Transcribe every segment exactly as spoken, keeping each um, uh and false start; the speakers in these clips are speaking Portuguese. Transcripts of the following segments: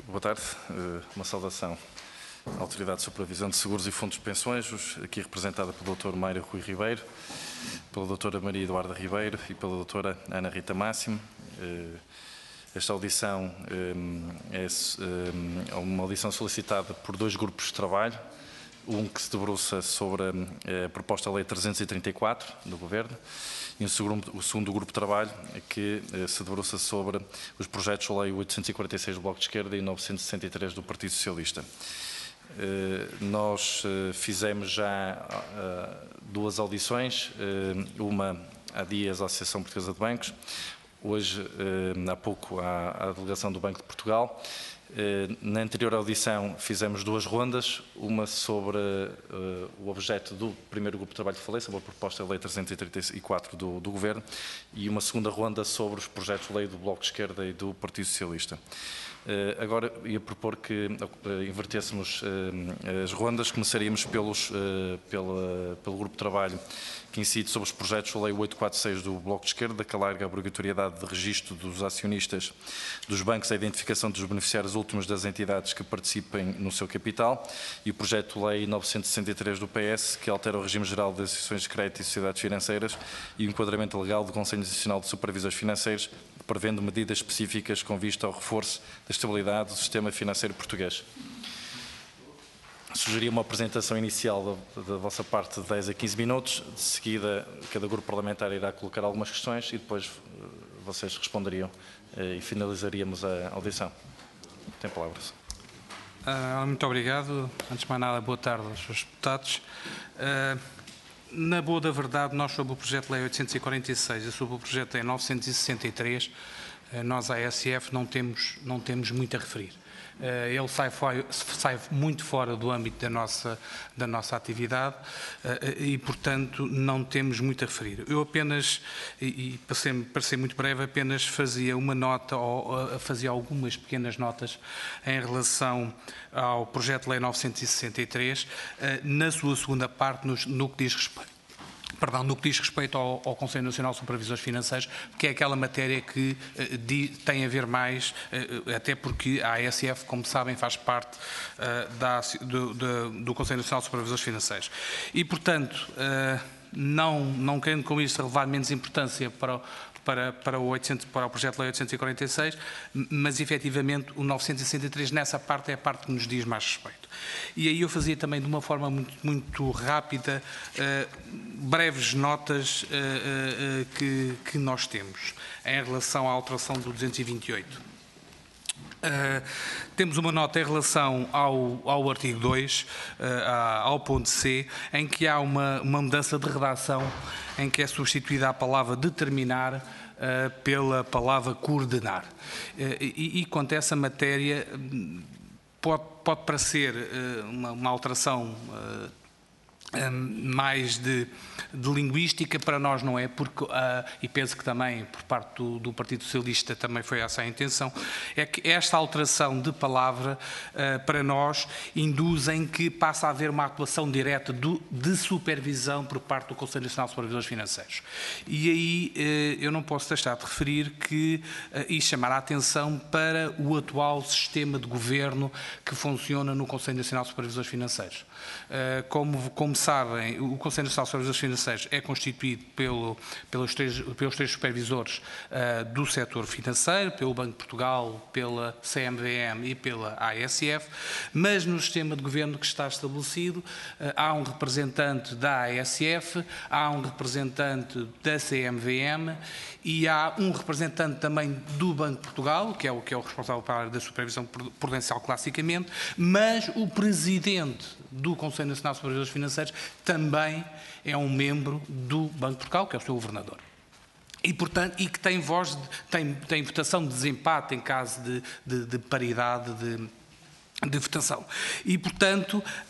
Boa tarde. Uma saudação à Autoridade de Supervisão de Seguros e Fundos de Pensões, aqui representada pelo doutor Mário Rui Ribeiro, pela doutora Maria Eduarda Ribeiro e pela doutora Ana Rita Máximo. Esta audição é uma audição solicitada por dois grupos de trabalho, um que se debruça sobre a proposta da Lei trezentos e trinta e quatro do Governo e o segundo, o segundo grupo de trabalho que se debruça sobre os projetos de Lei oitocentos e quarenta e seis do Bloco de Esquerda e novecentos e sessenta e três do Partido Socialista. Nós fizemos já duas audições, uma há dias à Associação Portuguesa de Bancos, hoje há pouco à, à Delegação do Banco de Portugal. Na anterior audição fizemos duas rondas, uma sobre uh, o objeto do primeiro grupo de trabalho que falei, sobre a proposta da Lei trezentos e trinta e quatro do, do Governo, e uma segunda ronda sobre os projetos de lei do Bloco de Esquerda e do Partido Socialista. Uh, agora ia propor que uh, invertêssemos uh, as rondas, começaríamos pelos, uh, pela, pelo grupo de trabalho que incide sobre os projetos de lei oitocentos e quarenta e seis do Bloco de Esquerda, que alarga a obrigatoriedade de registro dos acionistas dos bancos, a identificação dos beneficiários últimos das entidades que participem no seu capital, e o projeto de lei novecentos e sessenta e três do P S, que altera o regime geral das instituições de crédito e sociedades financeiras e o enquadramento legal do Conselho Nacional de Supervisores Financeiros, prevendo medidas específicas com vista ao reforço da estabilidade do sistema financeiro português. Sugeria uma apresentação inicial da, da vossa parte de dez a quinze minutos, de seguida cada grupo parlamentar irá colocar algumas questões e depois vocês responderiam e finalizaríamos a audição. Tem palavras. Uh, muito obrigado. Antes de mais nada, boa tarde aos senhores deputados. Uh, na boa da verdade, nós sobre o projeto de lei oitocentos e quarenta e seis e sobre o projeto de lei novecentos e sessenta e três, uh, nós, a A S F, não temos, não temos muito a referir. Uh, ele sai, sai muito fora do âmbito da nossa, da nossa atividade uh, e, portanto, não temos muito a referir. Eu apenas, e, e para, ser, para ser muito breve, apenas fazia uma nota, ou uh, fazia algumas pequenas notas em relação ao projeto de lei novecentos e sessenta e três, uh, na sua segunda parte, no, no que diz respeito. Perdão, no que diz respeito ao, ao Conselho Nacional de Supervisores Financeiros, que é aquela matéria que uh, di, tem a ver mais, uh, até porque a A S F, como sabem, faz parte uh, da, do, do, do Conselho Nacional de Supervisores Financeiros. E, portanto, uh, não, não querendo com isso relevar menos importância para o, Para, para, o oitocentos, para o projeto de lei oitocentos e quarenta e seis, mas efetivamente o novecentos e sessenta e três nessa parte é a parte que nos diz mais respeito. E aí eu fazia também de uma forma muito, muito rápida uh, breves notas uh, uh, que, que nós temos em relação à alteração do duzentos e vinte e oito. Uh, temos uma nota em relação ao, ao artigo dois, uh, ao ponto C, em que há uma, uma mudança de redação em que é substituída a palavra determinar uh, pela palavra coordenar. Uh, e, e quanto a essa matéria, pode, pode parecer uh, uma, uma alteração uh, mais de, de linguística, para nós não é, porque, uh, e penso que também por parte do, do Partido Socialista também foi essa a intenção, é que esta alteração de palavra uh, para nós induz em que passa a haver uma atuação direta do, de supervisão por parte do Conselho Nacional de Supervisores Financeiros. E aí uh, eu não posso deixar de referir que, uh, e chamar a atenção para o atual sistema de governo que funciona no Conselho Nacional de Supervisores Financeiros. Uh, como, como sabem, o Conselho Nacional de Supervisores Financeiros é constituído pelo, pelos, três, pelos três supervisores uh, do setor financeiro, pelo Banco de Portugal, pela C M V M e pela A S F, mas no sistema de governo que está estabelecido uh, há um representante da A S F, há um representante da C M V M e há um representante também do Banco de Portugal, que é o, que é o responsável pela área da supervisão prudencial classicamente, mas o presidente do Conselho Nacional de Supervisores Financeiros também é um membro do Banco de Portugal, que é o seu governador. E, portanto, e que tem voz, de, tem, tem votação de desempate em caso de, de, de paridade de, de votação. E, portanto,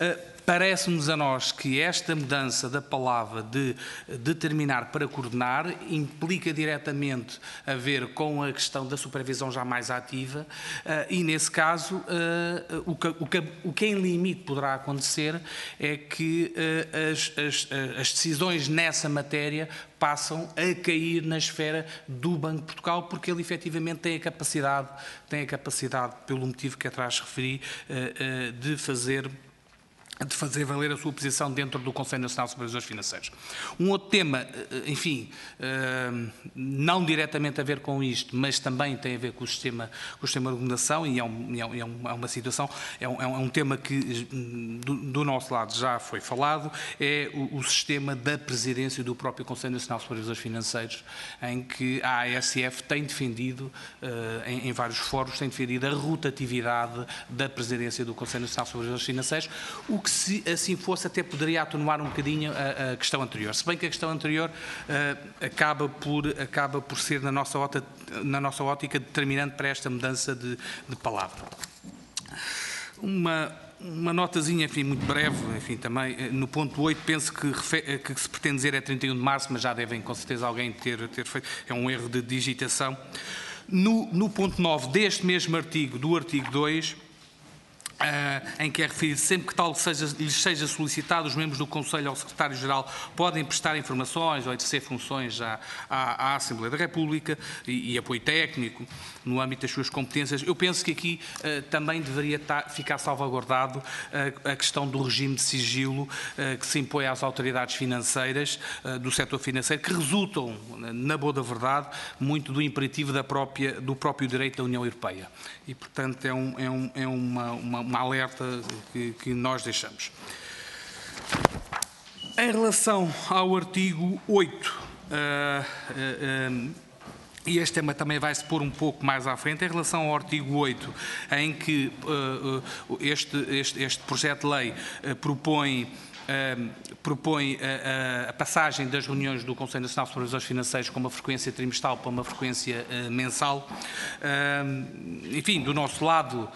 Parece-nos a nós que esta mudança da palavra de determinar para coordenar implica diretamente a ver com a questão da supervisão já mais ativa e, nesse caso, o que, o que, o que em limite poderá acontecer é que as, as, as decisões nessa matéria passam a cair na esfera do Banco de Portugal, porque ele efetivamente tem a capacidade, tem a capacidade, pelo motivo que atrás referi, de fazer de fazer valer a sua posição dentro do Conselho Nacional de Supervisores Financeiros. Um outro tema, enfim, não diretamente a ver com isto, mas também tem a ver com o sistema, com o sistema de remuneração, e é, um, é, um, é uma situação, é um, é um tema que do, do nosso lado já foi falado, é o, o sistema da presidência do próprio Conselho Nacional de Supervisores Financeiros, em que a A S F tem defendido, em, em vários fóruns, tem defendido a rotatividade da presidência do Conselho Nacional de Supervisores Financeiros, o que, se assim fosse, até poderia atenuar um bocadinho a, a questão anterior. Se bem que a questão anterior uh, acaba, por, acaba por ser, na nossa, ótica, na nossa ótica, determinante para esta mudança de, de palavra. Uma, uma notazinha, enfim, muito breve, enfim, também, no ponto oito, penso que, que se pretende dizer é trinta e um de março, mas já devem, com certeza, alguém ter, ter feito, é um erro de digitação. No, no ponto nove deste mesmo artigo, do artigo dois, Uh, em que é referido sempre que tal seja, lhes seja solicitado, os membros do Conselho ao Secretário-Geral podem prestar informações ou exercer funções à, à, à Assembleia da República e, e apoio técnico no âmbito das suas competências. Eu penso que aqui uh, também deveria tar, ficar salvaguardado uh, a questão do regime de sigilo uh, que se impõe às autoridades financeiras uh, do setor financeiro, que resultam, na boa da verdade, muito do imperativo da própria, do próprio direito da União Europeia. E, portanto, é, um, é, um, é uma, uma uma alerta que, que nós deixamos. Em relação ao artigo oito, uh, uh, uh, e este tema também vai-se pôr um pouco mais à frente, em relação ao artigo oito, em que uh, uh, este, este, este projeto de lei uh, propõe Uh, propõe uh, a passagem das reuniões do Conselho Nacional de Supervisores Financeiros com uma frequência trimestral para uma frequência uh, mensal. Uh, enfim, do nosso lado,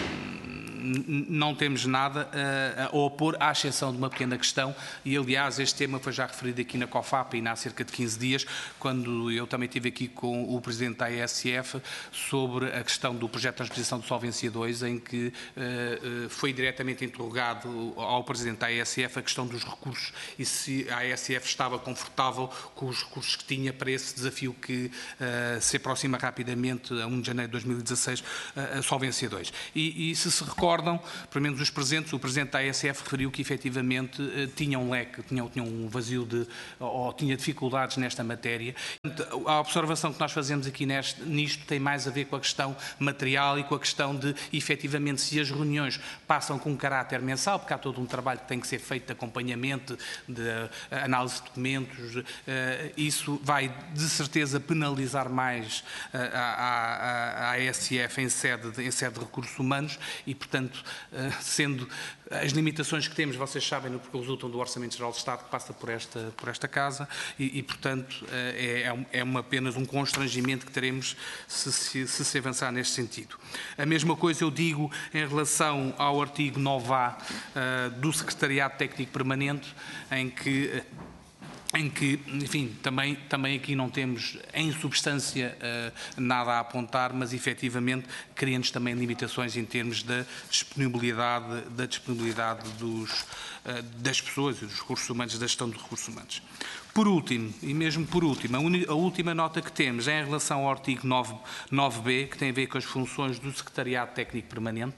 não temos nada a opor, à exceção de uma pequena questão, e aliás este tema foi já referido aqui na COFAP e há cerca de quinze dias, quando eu também estive aqui com o Presidente da A S F sobre a questão do projeto de transposição do Solvência dois, em que uh, foi diretamente interrogado ao Presidente da A S F a questão dos recursos e se a A S F estava confortável com os recursos que tinha para esse desafio que uh, se aproxima rapidamente a um de janeiro de dois mil e dezasseis, uh, a Solvência dois. E, e se se recorda, pelo menos os presentes, o Presidente da A S F referiu que efetivamente tinha um leque, tinha, tinha um vazio de, ou tinha dificuldades nesta matéria. A observação que nós fazemos aqui neste, nisto tem mais a ver com a questão material e com a questão de, efetivamente, se as reuniões passam com um caráter mensal, porque há todo um trabalho que tem que ser feito de acompanhamento, de análise de documentos, isso vai, de certeza, penalizar mais a, a, a, a S F em sede, de, em sede de recursos humanos e, portanto, sendo as limitações que temos, vocês sabem, porque resultam do Orçamento Geral do Estado que passa por esta, por esta Casa e, e portanto, é, é uma, apenas um constrangimento que teremos se se, se se avançar neste sentido. A mesma coisa eu digo em relação ao artigo nove A uh, do Secretariado Técnico Permanente, em que em que, enfim, também, também aqui não temos em substância uh, nada a apontar, mas efetivamente cria-nos também limitações em termos da disponibilidade, da disponibilidade dos, uh, das pessoas e dos recursos humanos, da gestão dos recursos humanos. Por último, e mesmo por último, a, uni, a última nota que temos é em relação ao artigo nove B, que tem a ver com as funções do Secretariado Técnico Permanente,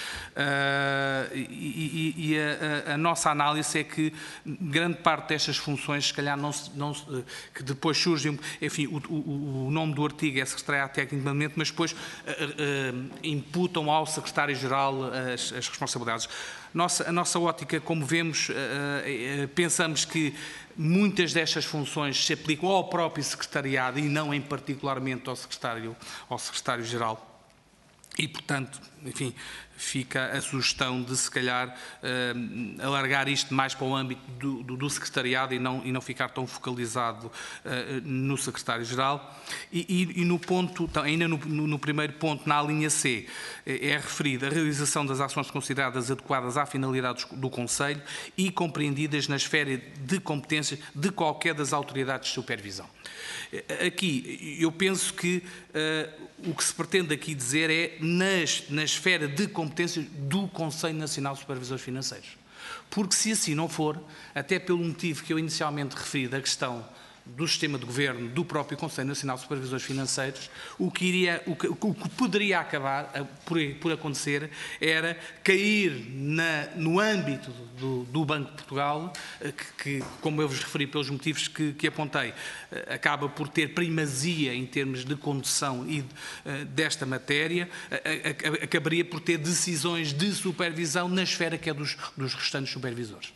uh, e, e, e a, a nossa análise é que grande parte destas funções, se calhar, não, não, que depois surgem, enfim, o, o, o nome do artigo é Secretariado Técnico Permanente, mas depois uh, uh, imputam ao Secretário-Geral as, as responsabilidades. Nossa, a nossa ótica, como vemos, uh, uh, pensamos que muitas destas funções se aplicam ao próprio secretariado e não em particularmente ao secretário, ao secretário-geral. E, portanto, enfim, fica a sugestão de, se calhar, uh, alargar isto mais para o âmbito do, do, do secretariado e não, e não ficar tão focalizado uh, no secretário-geral. E, e, e no ponto, ainda no, no primeiro ponto, na linha C, é referido a realização das ações consideradas adequadas à finalidade do Conselho e compreendidas na esfera de competências de qualquer das autoridades de supervisão. Aqui, eu penso que uh, o que se pretende aqui dizer é nas, na esfera de competências do Conselho Nacional de Supervisores Financeiros. Porque se assim não for, até pelo motivo que eu inicialmente referi da questão do sistema de governo do próprio Conselho Nacional de Supervisores Financeiros, o que, iria, o que, o que poderia acabar por, por acontecer era cair na, no âmbito do, do Banco de Portugal, que, que, como eu vos referi pelos motivos que, que apontei, acaba por ter primazia em termos de condução e desta matéria, acabaria por ter decisões de supervisão na esfera que é dos, dos restantes supervisores.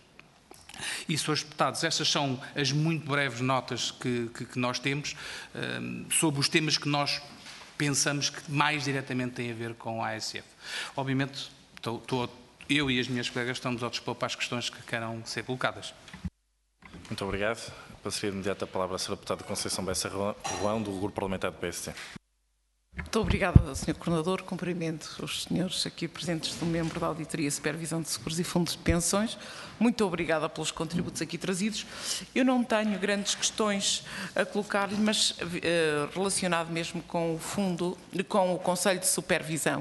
E, senhores deputados, estas são as muito breves notas que, que, que nós temos um, sobre os temas que nós pensamos que mais diretamente têm a ver com a A S F. Obviamente, estou, estou, eu e as minhas colegas estamos ao dispor para as questões que queiram ser colocadas. Muito obrigado. Passaria de imediato a palavra à senhora deputada Conceição Bessa Rolão, do Grupo Parlamentar do P S C. Muito obrigada, senhor Coordenador. Cumprimento os senhores aqui presentes do membro da Auditoria e Supervisão de Seguros e Fundos de Pensões. Muito obrigada pelos contributos aqui trazidos. Eu não tenho grandes questões a colocar-lhe, mas uh, relacionado mesmo com o fundo, com o Conselho de Supervisão.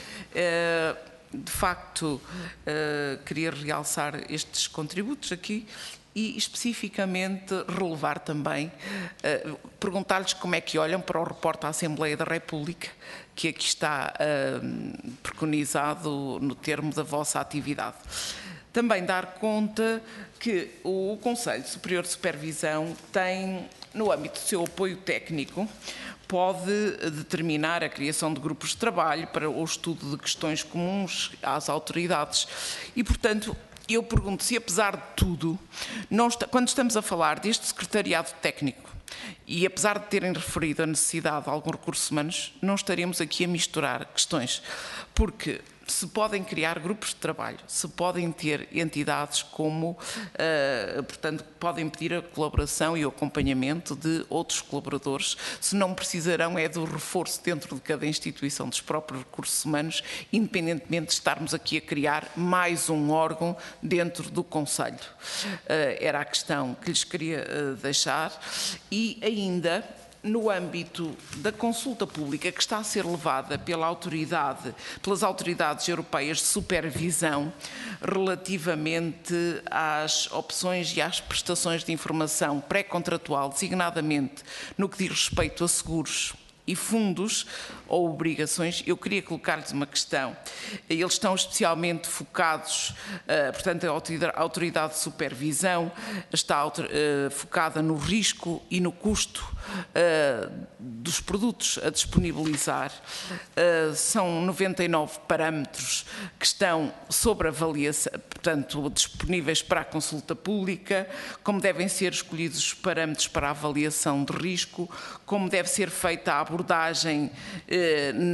Uh, de facto, uh, queria realçar estes contributos aqui e especificamente relevar também, uh, perguntar-lhes como é que olham para o reporte à Assembleia da República, que aqui está uh, preconizado no termo da vossa atividade. Também dar conta que o Conselho Superior de Supervisão tem, no âmbito do seu apoio técnico, pode determinar a criação de grupos de trabalho para o estudo de questões comuns às autoridades e, portanto, eu pergunto se, apesar de tudo, não está, quando estamos a falar deste secretariado técnico e apesar de terem referido a necessidade de alguns recursos humanos, não estaremos aqui a misturar questões, porque se podem criar grupos de trabalho, se podem ter entidades como, uh, portanto, podem pedir a colaboração e o acompanhamento de outros colaboradores, se não precisarão é do reforço dentro de cada instituição dos próprios recursos humanos, independentemente de estarmos aqui a criar mais um órgão dentro do Conselho. Uh, era a questão que lhes queria uh, deixar e ainda no âmbito da consulta pública que está a ser levada pela autoridade, pelas autoridades europeias de supervisão relativamente às opções e às prestações de informação pré-contratual, designadamente no que diz respeito a seguros e fundos ou obrigações, eu queria colocar-lhes uma questão. Eles estão especialmente focados, uh, portanto, a autoridade de supervisão está uh, focada no risco e no custo uh, dos produtos a disponibilizar. Uh, são noventa e nove parâmetros que estão sobre avaliação, portanto, disponíveis para a consulta pública, como devem ser escolhidos os parâmetros para a avaliação de risco, como deve ser feita a abordagem eh,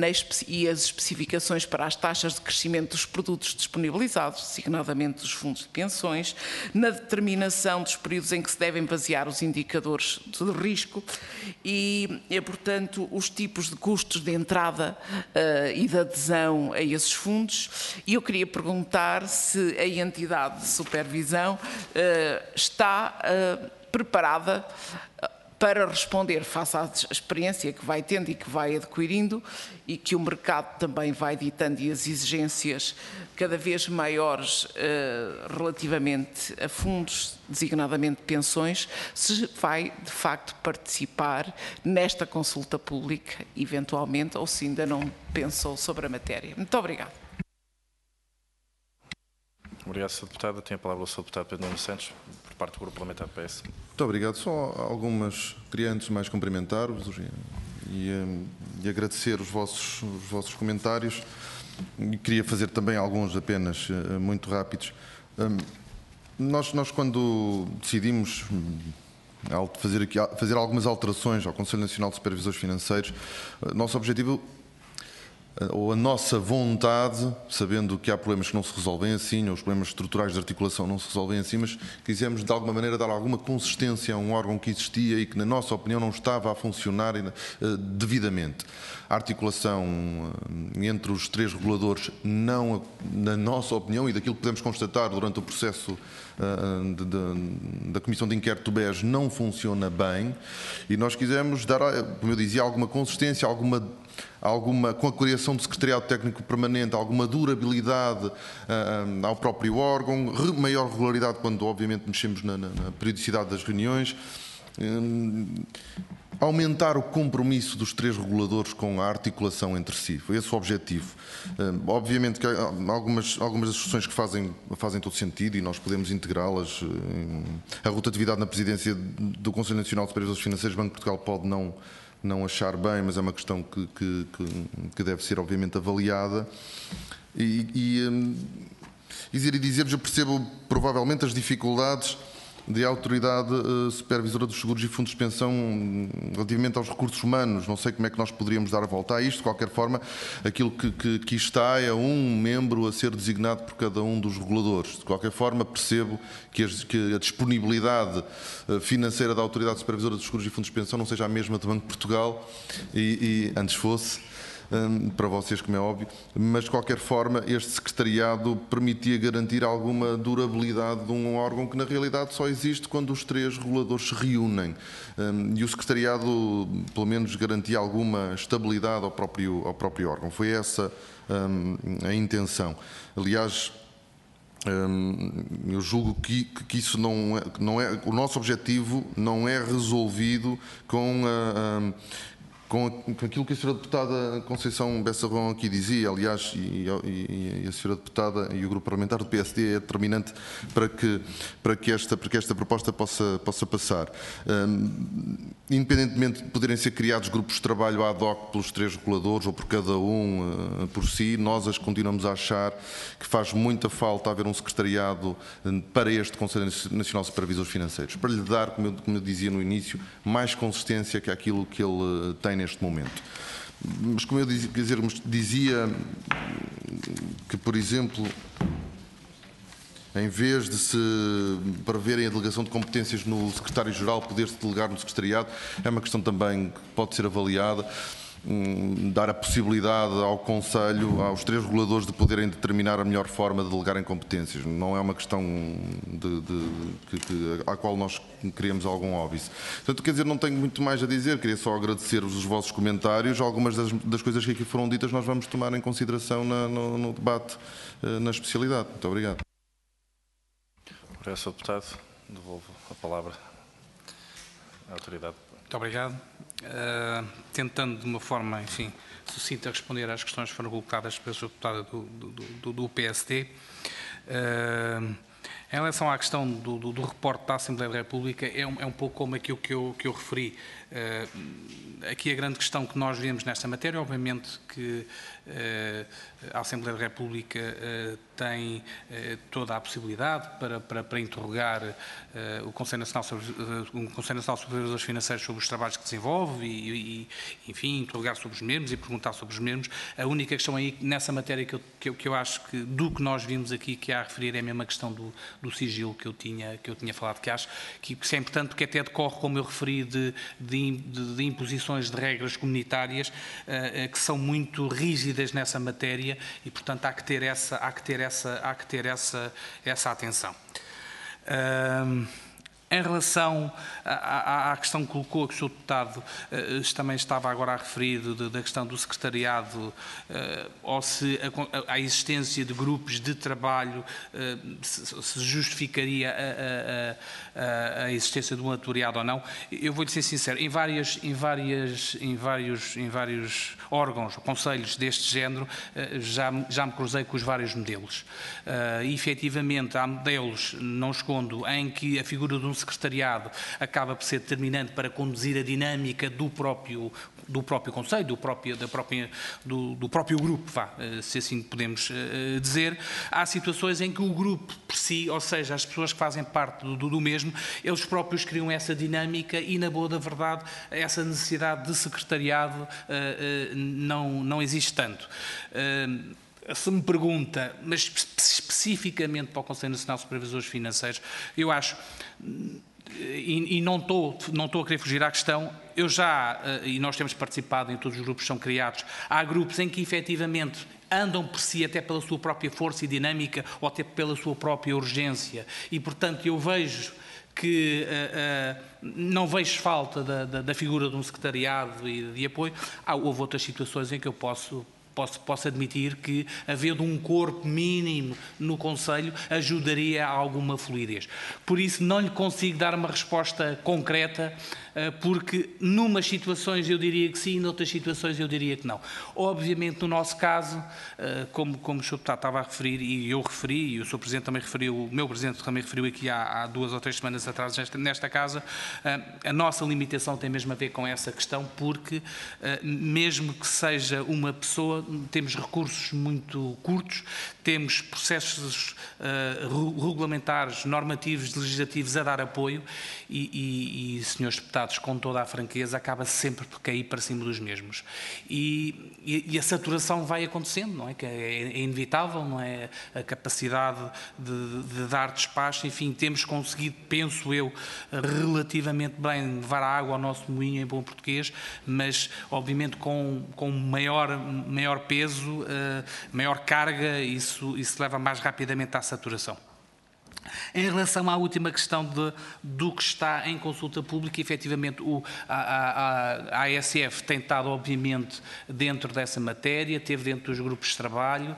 e as especificações para as taxas de crescimento dos produtos disponibilizados, designadamente dos fundos de pensões, na determinação dos períodos em que se devem basear os indicadores de risco e, e portanto, os tipos de custos de entrada uh, e de adesão a esses fundos. E eu queria perguntar se a entidade de supervisão uh, está uh, preparada para responder face à experiência que vai tendo e que vai adquirindo e que o mercado também vai ditando e as exigências cada vez maiores uh, relativamente a fundos, designadamente pensões, se vai de facto participar nesta consulta pública, eventualmente, ou se ainda não pensou sobre a matéria. Muito obrigada. Obrigado, senhor Deputado. Tem a palavra o senhor Deputado Pedro Nuno Santos, por parte do Grupo Parlamentar do P S. Muito obrigado. Só algumas, queria antes mais cumprimentar-vos e, e, e agradecer os vossos, os vossos comentários. E queria fazer também alguns apenas muito rápidos. Nós, nós quando decidimos fazer, aqui, fazer algumas alterações ao Conselho Nacional de Supervisores Financeiros, nosso objetivo ou a nossa vontade, sabendo que há problemas que não se resolvem assim, ou os problemas estruturais de articulação não se resolvem assim, mas quisemos de alguma maneira dar alguma consistência a um órgão que existia e que, na nossa opinião, não estava a funcionar devidamente. A articulação entre os três reguladores, não, na nossa opinião, e daquilo que podemos constatar durante o processo de, de, da Comissão de Inquérito do B E S, não funciona bem, e nós quisemos dar, como eu dizia, alguma consistência, alguma alguma, com a criação do Secretariado Técnico Permanente, alguma durabilidade uh, ao próprio órgão, re, maior regularidade quando, obviamente, mexemos na, na, na periodicidade das reuniões, um, aumentar o compromisso dos três reguladores com a articulação entre si. Foi esse o objetivo. Um, obviamente que há algumas, algumas das soluções que fazem, fazem todo sentido e nós podemos integrá-las. Um, a rotatividade na presidência do Conselho Nacional de Supervisores Financeiros, Banco de Portugal pode não não achar bem, mas é uma questão que, que, que deve ser obviamente avaliada. E, e, um, e dizer-vos, eu percebo provavelmente as dificuldades de autoridade uh, supervisora dos seguros e fundos de pensão um, relativamente aos recursos humanos. Não sei como é que nós poderíamos dar a volta a isto. De qualquer forma, aquilo que, que, que está é um membro a ser designado por cada um dos reguladores. De qualquer forma, percebo que, as, que a disponibilidade uh, financeira da autoridade supervisora dos seguros e fundos de pensão não seja a mesma do Banco de Portugal, e, e antes fosse, para vocês, como é óbvio, mas de qualquer forma este secretariado permitia garantir alguma durabilidade de um órgão que na realidade só existe quando os três reguladores se reúnem, e o secretariado pelo menos garantia alguma estabilidade ao próprio, ao próprio órgão. Foi essa a intenção. Aliás, eu julgo que, que isso não é, não é, o nosso objetivo não é resolvido com a, a Com aquilo que a senhora Deputada Conceição Bessarrão aqui dizia, aliás, e, e, e a senhora Deputada e o Grupo Parlamentar do P S D é determinante para que, para que, esta, para que esta proposta possa, possa passar. Um, independentemente de poderem ser criados grupos de trabalho ad hoc pelos três reguladores ou por cada um uh, por si, nós as continuamos a achar que faz muita falta haver um secretariado uh, para este Conselho Nacional de Supervisores Financeiros, para lhe dar, como eu, como eu dizia no início, mais consistência que aquilo que ele uh, tem neste momento. Mas como eu dizia, dizer, dizia que, por exemplo, em vez de se preverem a delegação de competências no secretário-geral, poder-se delegar no secretariado, é uma questão também que pode ser avaliada. Dar a possibilidade ao Conselho, aos três reguladores, de poderem determinar a melhor forma de delegarem competências. Não é uma questão de, de, de, de, à qual nós queremos algum óbice. Portanto, quer dizer, não tenho muito mais a dizer, queria só agradecer-vos os vossos comentários. Algumas das, das coisas que aqui foram ditas nós vamos tomar em consideração na, no, no debate na especialidade. Muito obrigado. Obrigado, senhor Deputado. Devolvo a palavra à autoridade. Muito obrigado. Uh, tentando de uma forma, enfim, sucinta responder às questões que foram colocadas pela senhora Deputada do, do, do, do P S D. Uh, em relação à questão do, do, do reporte da Assembleia da República, é um, é um pouco como aquilo que eu, que eu referi. Uh, aqui a grande questão que nós vemos nesta matéria, obviamente que uh, a Assembleia da República uh, tem uh, toda a possibilidade para, para, para interrogar uh, o Conselho Nacional sobre, uh, o Conselho Nacional de Supervisores Financeiros sobre os trabalhos que desenvolve e, e, enfim, interrogar sobre os mesmos e perguntar sobre os mesmos. A única questão aí, nessa matéria que eu, que eu, que eu acho que, do que nós vimos aqui, que há a referir, é a mesma questão do, do sigilo que eu tinha, que eu tinha falado, que acho que isso é importante porque até decorre, como eu referi, de, de, de, de imposições de regras comunitárias uh, que são muito rígidas nessa matéria e, portanto, há que ter essa, há que ter essa, há que ter essa, essa atenção. Uh, Em relação à, à questão que colocou, que o senhor Deputado uh, também estava agora a referir, de, da questão do secretariado, uh, ou se a, a existência de grupos de trabalho uh, se, se justificaria a, a, a, a existência de um atuariado ou não, eu vou-lhe ser sincero, em, várias, em, várias, em, vários, em vários órgãos, conselhos deste género, uh, já, já me cruzei com os vários modelos. Uh, e, efetivamente, há modelos, não escondo, em que a figura de um secretariado acaba por ser determinante para conduzir a dinâmica do próprio, do próprio Conselho, do próprio, da própria, do, do próprio grupo, vá, se assim podemos dizer. Há situações em que o grupo por si, ou seja, as pessoas que fazem parte do, do mesmo, eles próprios criam essa dinâmica e, na boa da verdade, essa necessidade de secretariado uh, uh, não, não existe tanto. Uh, se me pergunta, mas especificamente para o Conselho Nacional de Supervisores Financeiros, eu acho, e, e não estou, não estou a querer fugir à questão, eu já, uh, e nós temos participado em todos os grupos que são criados, há grupos em que efetivamente andam por si até pela sua própria força e dinâmica ou até pela sua própria urgência e, portanto, eu vejo que uh, uh, não vejo falta da, da, da figura de um secretariado e de apoio. Há, houve outras situações em que eu posso, posso, posso admitir que, havendo um corpo mínimo no Conselho, ajudaria a alguma fluidez. Por isso, não lhe consigo dar uma resposta concreta, porque numas situações eu diria que sim, noutras situações eu diria que não. Obviamente, no nosso caso, como, como o senhor Deputado estava a referir, e eu referi, e o senhor Presidente também referiu, o meu Presidente também referiu aqui há, há duas ou três semanas atrás nesta, nesta casa, a nossa limitação tem mesmo a ver com essa questão, porque mesmo que seja uma pessoa, temos recursos muito curtos, temos processos uh, regulamentares, normativos, legislativos a dar apoio e, e, e senhores deputados, com toda a franqueza, acaba sempre por cair para cima dos mesmos. E, e, e a saturação vai acontecendo, não é? Que é, é inevitável, não é? A capacidade de, de dar despacho, enfim, temos conseguido, penso eu, relativamente bem levar a água ao nosso moinho em bom português, mas obviamente com, com maior, maior peso, uh, maior carga, isso, isso leva mais rapidamente à saturação. Em relação à última questão de, do que está em consulta pública, efetivamente o, a, a, a A S F tem estado, obviamente, dentro dessa matéria, teve dentro dos grupos de trabalho, uh,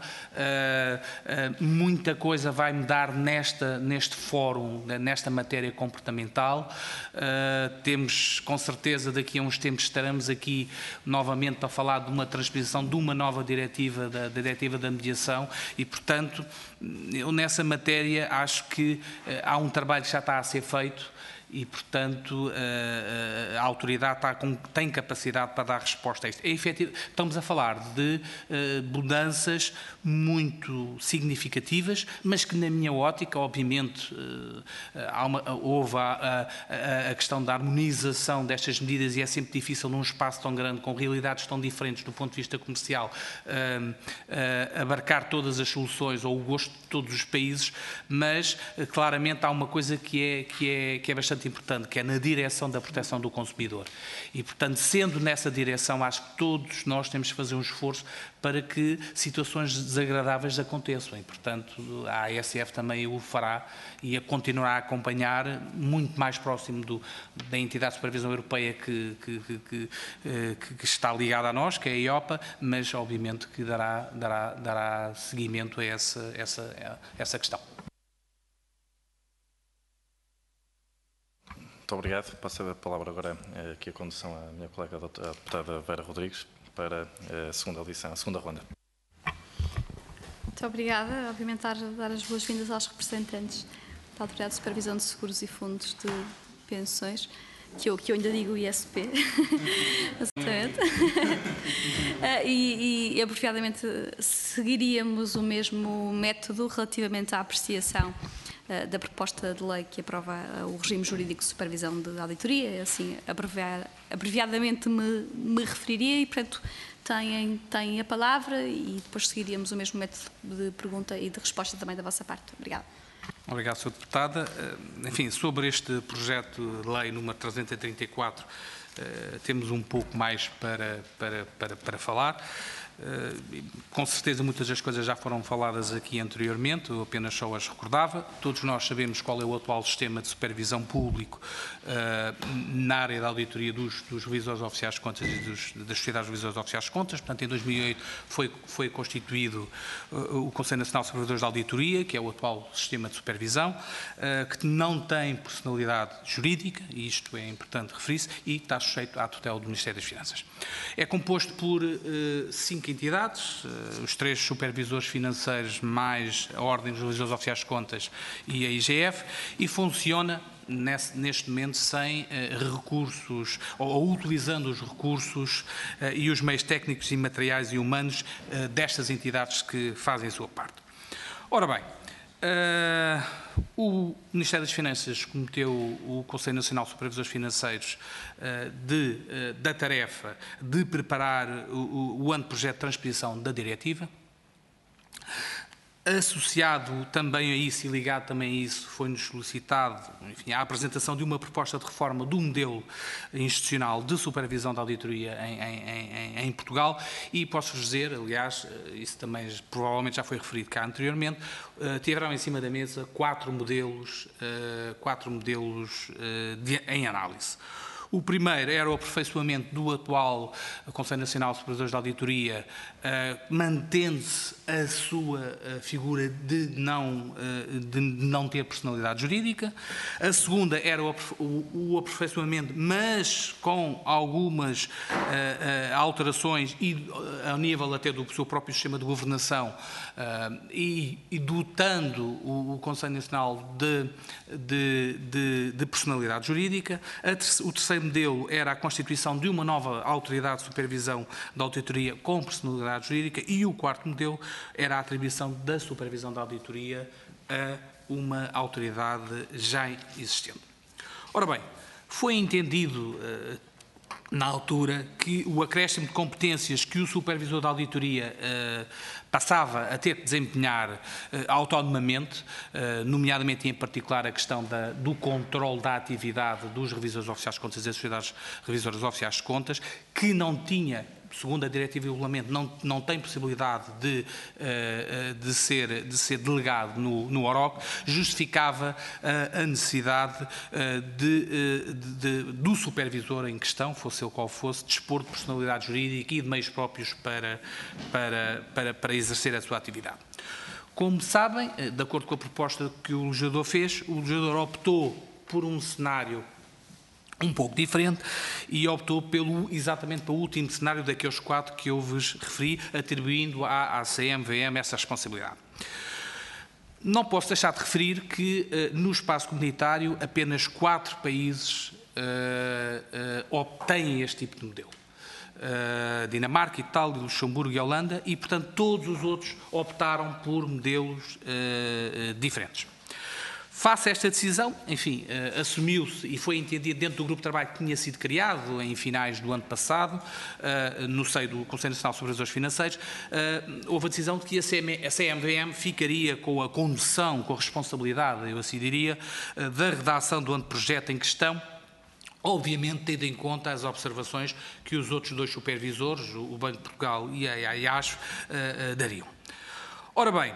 uh, muita coisa vai mudar nesta, neste fórum, nesta matéria comportamental. Uh, temos, com certeza, daqui a uns tempos estaremos aqui novamente para falar de uma transposição de uma nova diretiva, da, da diretiva da mediação e, portanto, eu nessa matéria acho que que há um trabalho que já está a ser feito e, portanto, a autoridade está com, tem capacidade para dar resposta a isto. É efetivo, estamos a falar de uh, mudanças muito significativas, mas que, na minha ótica, obviamente, uh, há uma, houve a, a, a questão da harmonização destas medidas e é sempre difícil, num espaço tão grande, com realidades tão diferentes do ponto de vista comercial, uh, uh, abarcar todas as soluções ou o gosto de todos os países, mas, uh, claramente, há uma coisa que é, que é, que é bastante importante, que é na direção da proteção do consumidor. E, portanto, sendo nessa direção, acho que todos nós temos que fazer um esforço para que situações desagradáveis aconteçam. E, portanto, a A S F também o fará e a continuará a acompanhar muito mais próximo do, da entidade de supervisão europeia que, que, que, que, que está ligada a nós, que é a I O P A, mas, obviamente, que dará, dará, dará seguimento a essa, essa, a essa questão. Muito obrigado. Passo a palavra agora aqui a condução à minha colega a deputada Vera Rodrigues para a segunda audição, a segunda ronda. Muito obrigada. Obviamente, dar as boas-vindas aos representantes da Autoridade de Supervisão de Seguros e Fundos de Pensões, que eu, que eu ainda digo I S P, exatamente. e, e, apropriadamente, seguiríamos o mesmo método relativamente à apreciação da proposta de lei que aprova o regime jurídico de supervisão de auditoria, assim, abreviadamente me, me referiria e, portanto, têm, têm a palavra e depois seguiríamos o mesmo método de pergunta e de resposta também da vossa parte. Obrigada. Obrigado, senhora Deputada. Enfim, sobre este projeto de lei número trezentos e trinta e quatro, temos um pouco mais para, para, para, para falar. Uh, com certeza muitas das coisas já foram faladas aqui anteriormente, eu apenas só as recordava. Todos nós sabemos qual é o atual sistema de supervisão público uh, na área da auditoria dos, dos revisores oficiais de contas e dos, das sociedades de revisores oficiais de contas. Portanto, em dois mil e oito foi, foi constituído uh, o Conselho Nacional de Supervisores de Auditoria, que é o atual sistema de supervisão, uh, que não tem personalidade jurídica, e isto é importante referir-se, e está sujeito à tutela do Ministério das Finanças. É composto por uh, cinco entidades, os três supervisores financeiros mais a Ordem dos Revisores Oficiais de Contas e a I G F, e funciona nesse, neste momento sem uh, recursos, ou, ou utilizando os recursos uh, e os meios técnicos e materiais e humanos uh, destas entidades que fazem a sua parte. Ora bem, uh, o Ministério das Finanças cometeu o Conselho Nacional de Supervisores Financeiros uh, de, uh, da tarefa de preparar o, o anteprojeto de transposição da diretiva. Associado também a isso e ligado também a isso, foi-nos solicitado, enfim, a apresentação de uma proposta de reforma do modelo institucional de supervisão da auditoria em, em, em, em Portugal e posso-vos dizer, aliás, isso também provavelmente já foi referido cá anteriormente, uh, tiveram em cima da mesa quatro modelos, uh, quatro modelos uh, de, em análise. O primeiro era o aperfeiçoamento do atual Conselho Nacional de Supervisores de Auditoria, uh, mantendo-se a sua uh, figura de não, uh, de não ter personalidade jurídica. A segunda era o, o, o aperfeiçoamento, mas com algumas uh, uh, alterações e uh, ao nível até do seu próprio sistema de governação uh, e, e dotando o, o Conselho Nacional de, de, de, de personalidade jurídica. A ter, o terceiro modelo era a constituição de uma nova autoridade de supervisão da auditoria com personalidade jurídica e o quarto modelo era a atribuição da supervisão da auditoria a uma autoridade já existente. Ora bem, foi entendido na altura que o acréscimo de competências que o supervisor da auditoria eh, passava a ter que desempenhar eh, autonomamente, eh, nomeadamente e em particular a questão da, do controle da atividade dos revisores oficiais de contas e das sociedades revisoras oficiais de contas, que não tinha, segundo a diretiva e o regulamento, não, não tem possibilidade de, uh, de, ser, de ser delegado no, no O R O C, justificava uh, a necessidade uh, de, uh, de, de, do supervisor em questão, fosse ele qual fosse, dispor de personalidade jurídica e de meios próprios para, para, para, para exercer a sua atividade. Como sabem, de acordo com a proposta que o legislador fez, o legislador optou por um cenário um pouco diferente e optou pelo, exatamente pelo último cenário daqueles quatro que eu vos referi, atribuindo à, à C M V M essa responsabilidade. Não posso deixar de referir que uh, no espaço comunitário apenas quatro países uh, uh, obtêm este tipo de modelo. Uh, Dinamarca, Itália, Luxemburgo e Holanda e, portanto, todos os outros optaram por modelos uh, uh, diferentes. Face a esta decisão, enfim, uh, assumiu-se e foi entendido dentro do grupo de trabalho que tinha sido criado em finais do ano passado, uh, no seio do Conselho Nacional de Supervisores Financeiros, uh, houve a decisão de que a C M V M ficaria com a condução, com a responsabilidade, eu assim diria, uh, da redação do anteprojeto em questão, obviamente tendo em conta as observações que os outros dois supervisores, o Banco de Portugal e a I A S F, uh, uh, dariam. Ora bem,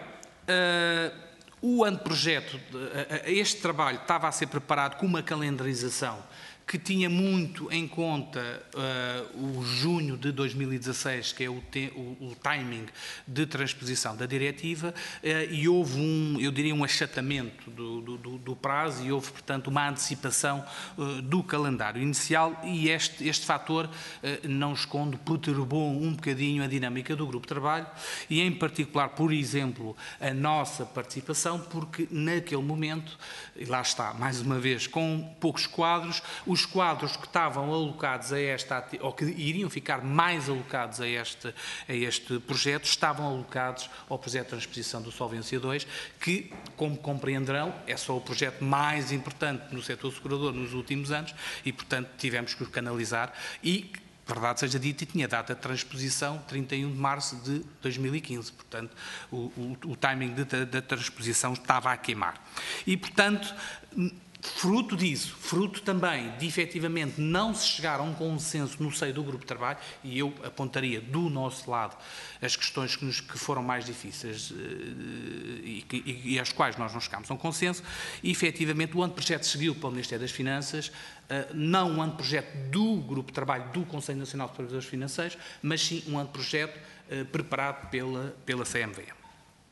uh, o anteprojeto, este trabalho estava a ser preparado com uma calendarização que tinha muito em conta uh, o junho de dois mil e dezasseis, que é o, te, o, o timing de transposição da diretiva, uh, e houve um, eu diria, um achatamento do, do, do prazo e houve, portanto, uma antecipação uh, do calendário inicial e este, este fator, uh, não escondo, perturbou um bocadinho a dinâmica do grupo de trabalho e, em particular, por exemplo, a nossa participação, porque naquele momento, e lá está, mais uma vez, com poucos quadros, os quadros que estavam alocados a esta, ou que iriam ficar mais alocados a este, a este projeto, estavam alocados ao projeto de transposição do Solvência dois, que, como compreenderão, é só o projeto mais importante no setor segurador nos últimos anos e, portanto, tivemos que o canalizar e, verdade seja dita, tinha data de transposição trinta e um de março de dois mil e quinze, portanto, o, o, o timing da transposição estava a queimar. E, portanto, fruto disso, fruto também de efetivamente não se chegar a um consenso no seio do grupo de trabalho, e eu apontaria do nosso lado as questões que, nos, que foram mais difíceis uh, e, e, e às quais nós não chegámos a um consenso, e efetivamente o anteprojeto seguiu pelo Ministério das Finanças, uh, não um anteprojeto do grupo de trabalho do Conselho Nacional de Supervisores Financeiros, mas sim um anteprojeto uh, preparado pela, pela C M V M.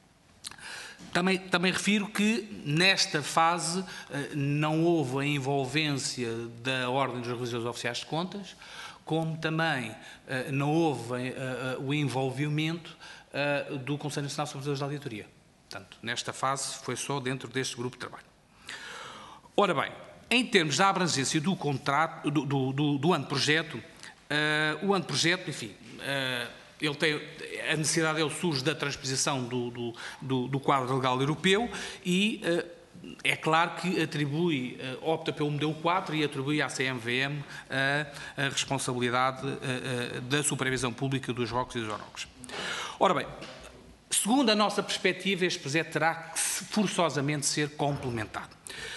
Também, também refiro que, nesta fase, não houve a envolvência da Ordem dos Revisores Oficiais de Contas, como também não houve o envolvimento do Conselho Nacional de Supervisores de Auditoria. Portanto, nesta fase foi só dentro deste grupo de trabalho. Ora bem, em termos da abrangência do contrato, do, do, do, do anteprojeto, uh, o anteprojeto, enfim, uh, ele tem, a necessidade dele surge da transposição do, do, do, do quadro legal europeu e uh, é claro que atribui, opta pelo modelo quatro e atribui à C M V M a, a responsabilidade a, a, da supervisão pública dos R O Cs e dos O R O Cs. Ora bem, segundo a nossa perspectiva, este projeto terá que forçosamente ser complementado.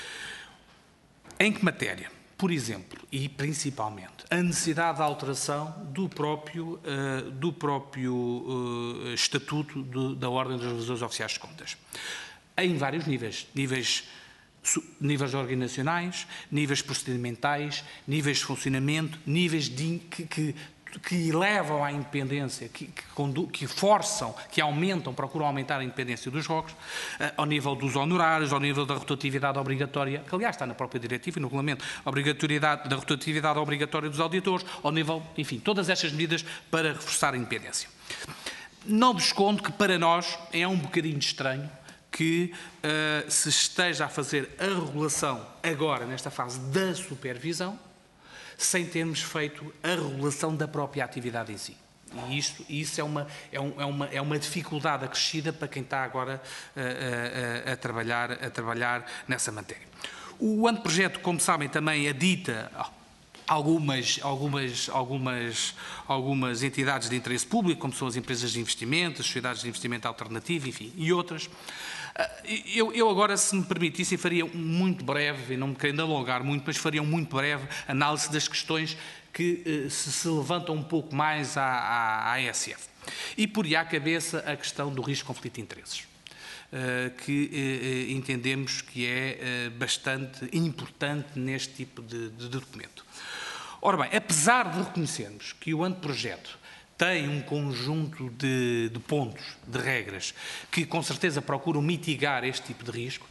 Em que matéria? Por exemplo, e principalmente, a necessidade de alteração do próprio, uh, do próprio uh, Estatuto de, da Ordem dos Revisores Oficiais de Contas. Em vários níveis, níveis, níveis organizacionais, níveis procedimentais, níveis de funcionamento, níveis de, que, que, que levam à independência, que, que, condu, que forçam, que aumentam, procuram aumentar a independência dos R O Cs, uh, ao nível dos honorários, ao nível da rotatividade obrigatória, que aliás está na própria diretiva e no regulamento, a obrigatoriedade da rotatividade obrigatória dos auditores, ao nível, enfim, todas estas medidas para reforçar a independência. Não vos escondo que para nós é um bocadinho estranho que uh, se esteja a fazer a regulação agora, nesta fase da supervisão, sem termos feito a regulação da própria atividade em si. E isto, isso é, uma, é, um, é, uma, é uma dificuldade acrescida para quem está agora uh, uh, a, trabalhar, a trabalhar nessa matéria. O anteprojeto, como sabem, também adita algumas, algumas, algumas, algumas entidades de interesse público, como são as empresas de investimento, as sociedades de investimento alternativo, enfim, e outras. Eu, eu agora, se me permitissem, faria muito breve, e não me querendo alongar muito, mas faria um muito breve análise das questões que eh, se, se levantam um pouco mais à, à, à E S F. E poria à cabeça a questão do risco de conflito de interesses, eh, que eh, entendemos que é eh, bastante importante neste tipo de, de documento. Ora bem, apesar de reconhecermos que o anteprojeto tem um conjunto de, de pontos, de regras, que com certeza procuram mitigar este tipo de risco,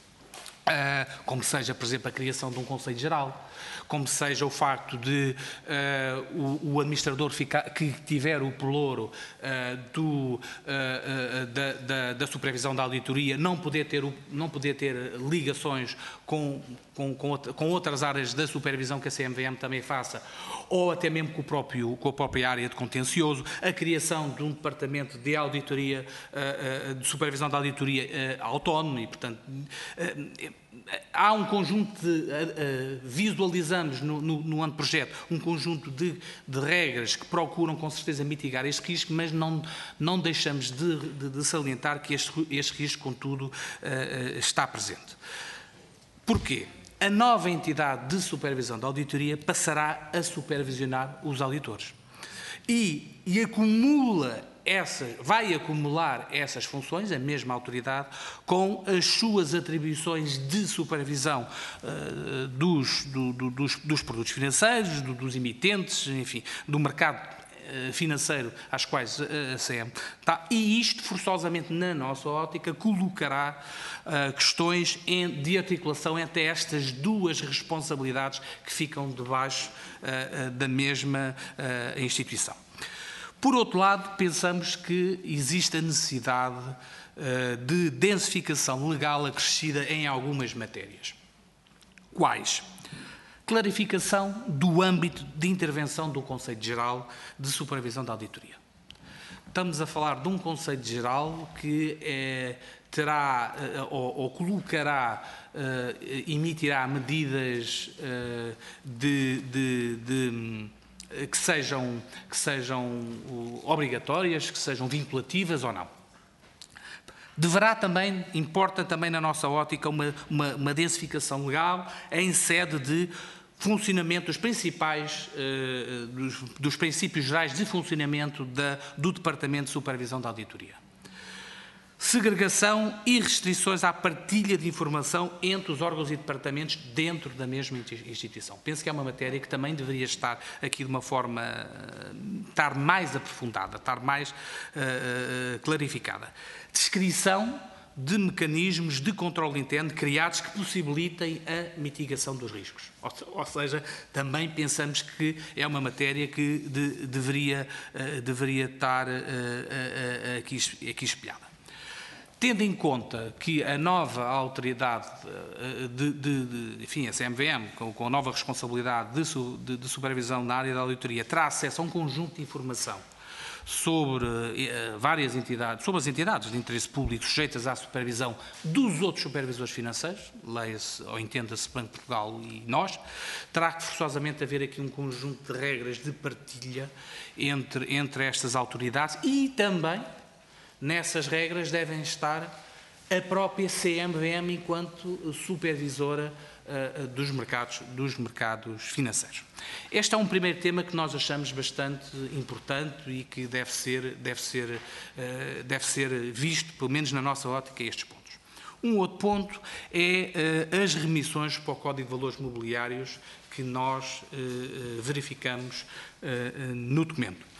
uh, como seja, por exemplo, a criação de um Conselho Geral, como seja o facto de uh, o, o administrador ficar, que tiver o pelouro uh, do, uh, uh, da, da, da supervisão da auditoria não poder ter, o, não poder ter ligações com, com, com, outra, com outras áreas da supervisão que a C M V M também faça, ou até mesmo com, o próprio, com a própria área de contencioso, a criação de um departamento de auditoria, uh, uh, de supervisão da auditoria uh, autónomo e, portanto, uh, há um conjunto de, uh, uh, visualizamos no, no, no anteprojeto, um conjunto de, de regras que procuram com certeza mitigar este risco, mas não, não deixamos de, de, de salientar que este, este risco, contudo, uh, uh, está presente. Porquê? A nova entidade de supervisão da auditoria passará a supervisionar os auditores e, e acumula essa, vai acumular essas funções, a mesma autoridade, com as suas atribuições de supervisão uh, dos, do, do, dos, dos produtos financeiros, do, dos emitentes, enfim, do mercado financeiro às quais a C M está, e isto forçosamente na nossa ótica colocará uh, questões em, de articulação entre estas duas responsabilidades que ficam debaixo uh, uh, da mesma uh, instituição. Por outro lado, pensamos que existe a necessidade uh, de densificação legal acrescida em algumas matérias. Quais? Clarificação do âmbito de intervenção do Conselho Geral de Supervisão da Auditoria. Estamos a falar de um Conselho Geral que eh, terá eh, ou, ou colocará, eh, emitirá medidas eh, de, de, de, que sejam, que sejam obrigatórias, que sejam vinculativas ou não. Deverá também, importa também na nossa ótica, uma, uma, uma densificação legal em sede de funcionamento dos principais, eh, dos, dos princípios gerais de funcionamento da, do Departamento de Supervisão da Auditoria. Segregação e restrições à partilha de informação entre os órgãos e departamentos dentro da mesma instituição. Penso que é uma matéria que também deveria estar aqui de uma forma, estar mais aprofundada, estar mais uh, clarificada. Descrição de mecanismos de controle interno criados que possibilitem a mitigação dos riscos. Ou, ou seja, também pensamos que é uma matéria que de, deveria, uh, deveria estar uh, uh, uh, aqui, aqui espelhada. Tendo em conta que a nova autoridade, de, de, de, enfim, a C M V M, com, com a nova responsabilidade de, su, de, de supervisão na área da auditoria, terá acesso a um conjunto de informação sobre eh, várias entidades, sobre as entidades de interesse público sujeitas à supervisão dos outros supervisores financeiros, leia-se ou entenda-se Banco de Portugal e nós, terá que forçosamente haver aqui um conjunto de regras de partilha entre, entre estas autoridades e também nessas regras devem estar a própria C M V M enquanto supervisora uh, dos, mercados, dos mercados financeiros. Este é um primeiro tema que nós achamos bastante importante e que deve ser, deve ser, uh, deve ser visto, pelo menos na nossa ótica, estes pontos. Um outro ponto é uh, as remissões para o Código de Valores Mobiliários que nós uh, verificamos uh, no documento.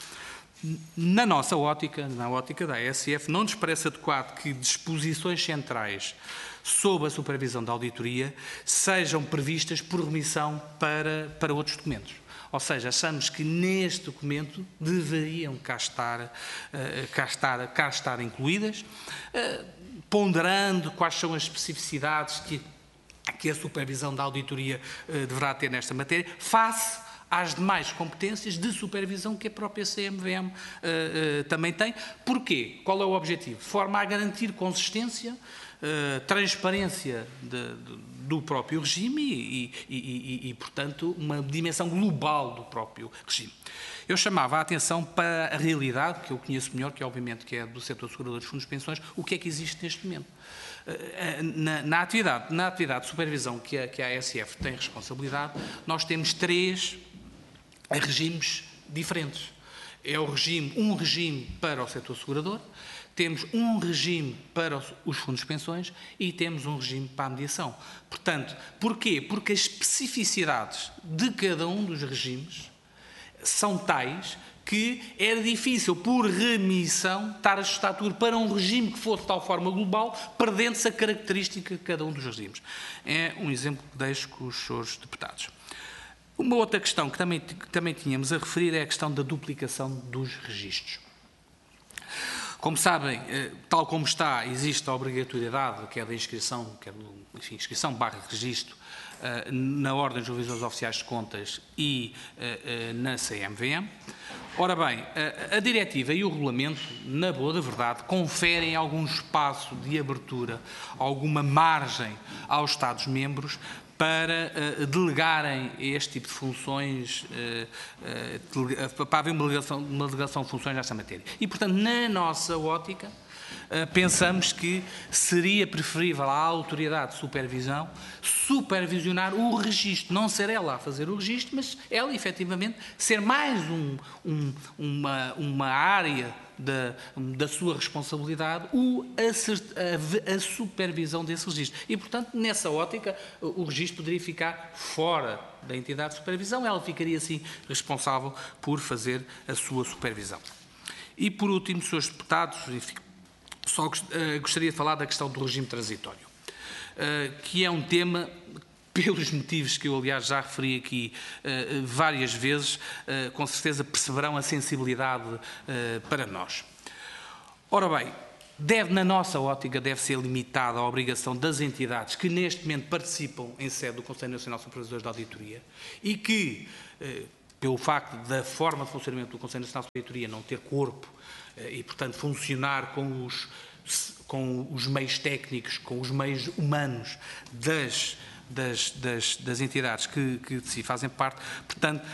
Na nossa ótica, na ótica da A S F, não nos parece adequado que disposições centrais sob a supervisão da auditoria sejam previstas por remissão para, para outros documentos. Ou seja, achamos que neste documento deveriam cá estar, uh, cá estar, cá estar incluídas, uh, ponderando quais são as especificidades que, que a supervisão da auditoria uh, deverá ter nesta matéria, face às demais competências de supervisão que a própria C M V M uh, uh, também tem. Porquê? Qual é o objetivo? De forma a garantir consistência, uh, transparência de, de, do próprio regime e, e, e, e, portanto, uma dimensão global do próprio regime. Eu chamava a atenção para a realidade, que eu conheço melhor, que obviamente que é do setor segurador dos fundos de pensões, o que é que existe neste momento. Na, na, atividade, na atividade de supervisão que a, que a A S F tem responsabilidade, nós temos três regimes diferentes. É o regime, um regime para o setor segurador, temos um regime para os fundos de pensões e temos um regime para a mediação. Portanto, porquê? Porque as especificidades de cada um dos regimes são tais que era difícil, por remissão, estar a ajustar tudo para um regime que fosse de tal forma global, perdendo-se a característica de cada um dos regimes. É um exemplo que deixo com os senhores deputados. Uma outra questão que também, que também tínhamos a referir é a questão da duplicação dos registros. Como sabem, tal como está, existe a obrigatoriedade, que é da inscrição, que é do, enfim, inscrição barra registro, na Ordem dos Revisores Oficiais de Contas e na C M V M. Ora bem, a diretiva e o regulamento, na boa da verdade, conferem algum espaço de abertura, alguma margem aos Estados-membros para uh, delegarem este tipo de funções, uh, uh, para haver uma delegação, uma delegação de funções nesta matéria. E, portanto, na nossa ótica, uh, pensamos que seria preferível à autoridade de supervisão supervisionar o registro, não ser ela a fazer o registro, mas ela, efetivamente, ser mais um, um, uma, uma área Da, da sua responsabilidade o, a, a, a supervisão desse registro. E, portanto, nessa ótica, o registro poderia ficar fora da entidade de supervisão, ela ficaria, assim, responsável por fazer a sua supervisão. E, por último, senhores deputados, enfim, só gostaria de falar da questão do regime transitório, que é um tema, pelos motivos que eu, aliás, já referi aqui uh, várias vezes, uh, com certeza perceberão a sensibilidade uh, para nós. Ora bem, deve, na nossa ótica, deve ser limitada a obrigação das entidades que neste momento participam em sede do Conselho Nacional de Supervisores de Auditoria e que, uh, pelo facto da forma de funcionamento do Conselho Nacional de Auditoria não ter corpo uh, e, portanto, funcionar com os, com os meios técnicos, com os meios humanos das Das, das, das entidades que, que de si fazem parte, portanto,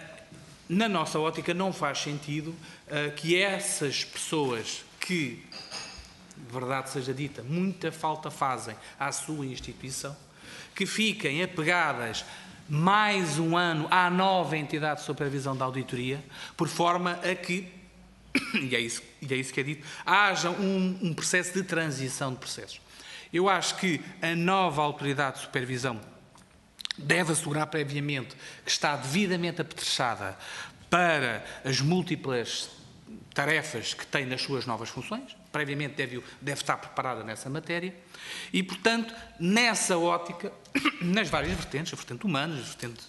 na nossa ótica não faz sentido que essas pessoas que, verdade seja dita, muita falta fazem à sua instituição, que fiquem apegadas mais um ano à nova entidade de supervisão da auditoria, por forma a que, e é isso, e é isso que é dito, haja um, um processo de transição de processos. Eu acho que a nova autoridade de supervisão deve assegurar previamente que está devidamente apetrechada para as múltiplas tarefas que tem nas suas novas funções, previamente deve, deve estar preparada nessa matéria e, portanto, nessa ótica, nas várias vertentes, a vertente humana, a vertente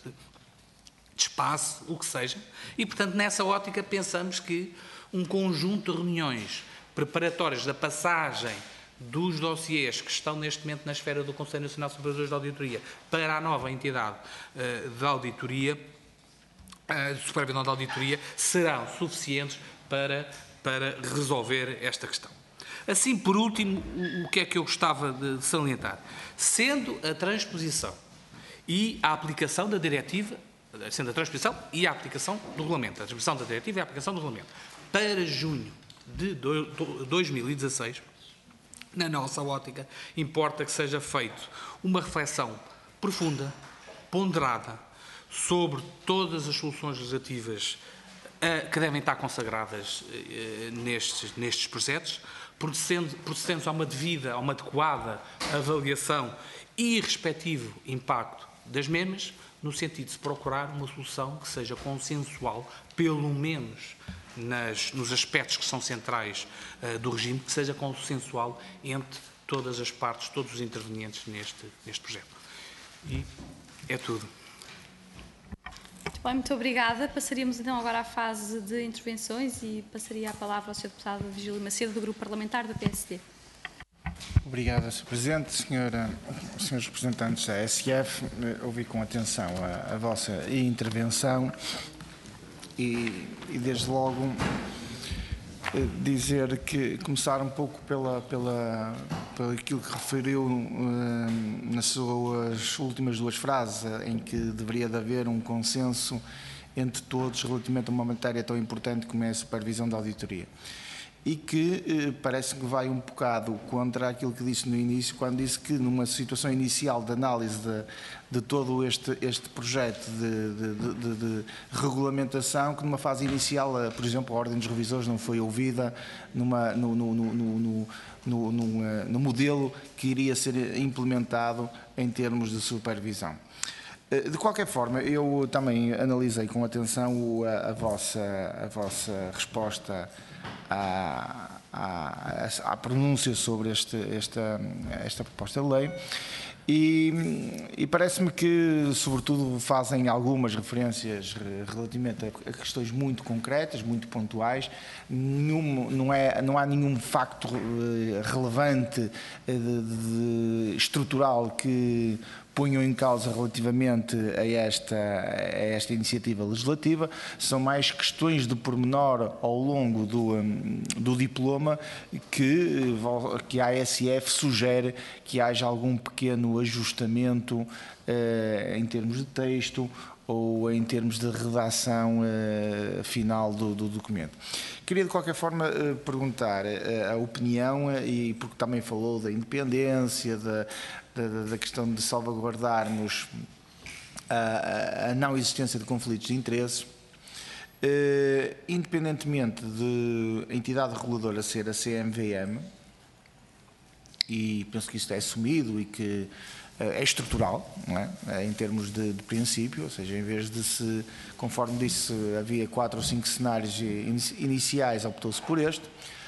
de espaço, o que seja, e, portanto, nessa ótica pensamos que um conjunto de reuniões preparatórias da passagem dos dossiês que estão neste momento na esfera do Conselho Nacional de Supervisores de Auditoria para a nova entidade uh, de auditoria, uh, de supervisão de auditoria, serão suficientes para, para resolver esta questão. Assim, por último, o, o que é que eu gostava de salientar? Sendo a transposição e a aplicação da diretiva, sendo a transposição e a aplicação do regulamento, a transposição da diretiva e a aplicação do regulamento, para junho de dois mil e dezasseis, na nossa ótica, importa que seja feita uma reflexão profunda, ponderada, sobre todas as soluções legislativas uh, que devem estar consagradas uh, nestes, nestes projetos, procedendo, procedendo a uma devida, a uma adequada avaliação e respectivo impacto das mesmas, no sentido de se procurar uma solução que seja consensual, pelo menos Nas, nos aspectos que são centrais uh, do regime, que seja consensual entre todas as partes, todos os intervenientes neste, neste projeto. E é tudo. Muito bem, muito obrigada. Passaríamos então agora à fase de intervenções e passaria a palavra ao senhor Deputado Virgílio Macedo, do Grupo Parlamentar da P S D. Obrigado, senhor Presidente. Senhora, senhores representantes da A S F, ouvi com atenção a, a vossa intervenção. E, e desde logo dizer que começar um pouco pela, pela, pela aquilo que referiu uh, nas suas últimas duas frases, em que deveria de haver um consenso entre todos relativamente a uma matéria tão importante como é a supervisão da auditoria. E que eh, parece que vai um bocado contra aquilo que disse no início, quando disse que numa situação inicial de análise de, de todo este, este projeto de, de, de, de regulamentação, que numa fase inicial, por exemplo, a Ordem dos Revisores não foi ouvida numa, no, no, no, no, no, no, no modelo que iria ser implementado em termos de supervisão. De qualquer forma, eu também analisei com atenção a, a, vossa, a vossa resposta à, à, à pronúncia sobre este, esta, esta proposta de lei e, e parece-me que, sobretudo, fazem algumas referências relativamente a questões muito concretas, muito pontuais. Nenhum, não, é, não há nenhum facto relevante de, de, estrutural que ponham em causa relativamente a esta, a esta iniciativa legislativa, são mais questões de pormenor ao longo do, do diploma que, que a A S F sugere que haja algum pequeno ajustamento eh, em termos de texto ou em termos de redação eh, final do, do documento. Queria, de qualquer forma, eh, perguntar eh, a opinião, eh, e porque também falou da independência, da, da, da questão de salvaguardarmos a, a não existência de conflitos de interesses, eh, independentemente de a entidade reguladora ser a C M V M, e penso que isto é assumido e que é estrutural, não é? Em termos de, de princípio, ou seja, em vez de se, conforme disse, havia quatro ou cinco cenários iniciais, optou-se por este.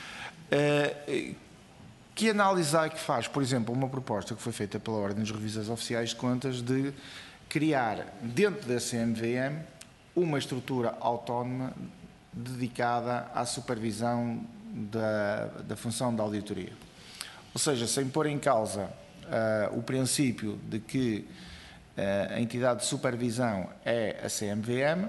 Que análise é que faz, por exemplo, uma proposta que foi feita pela Ordem dos Revisores Oficiais de Contas de criar, dentro da C M V M, uma estrutura autónoma dedicada à supervisão da, da função da auditoria? Ou seja, sem pôr em causa Uh, o princípio de que uh, a entidade de supervisão é a C M V M,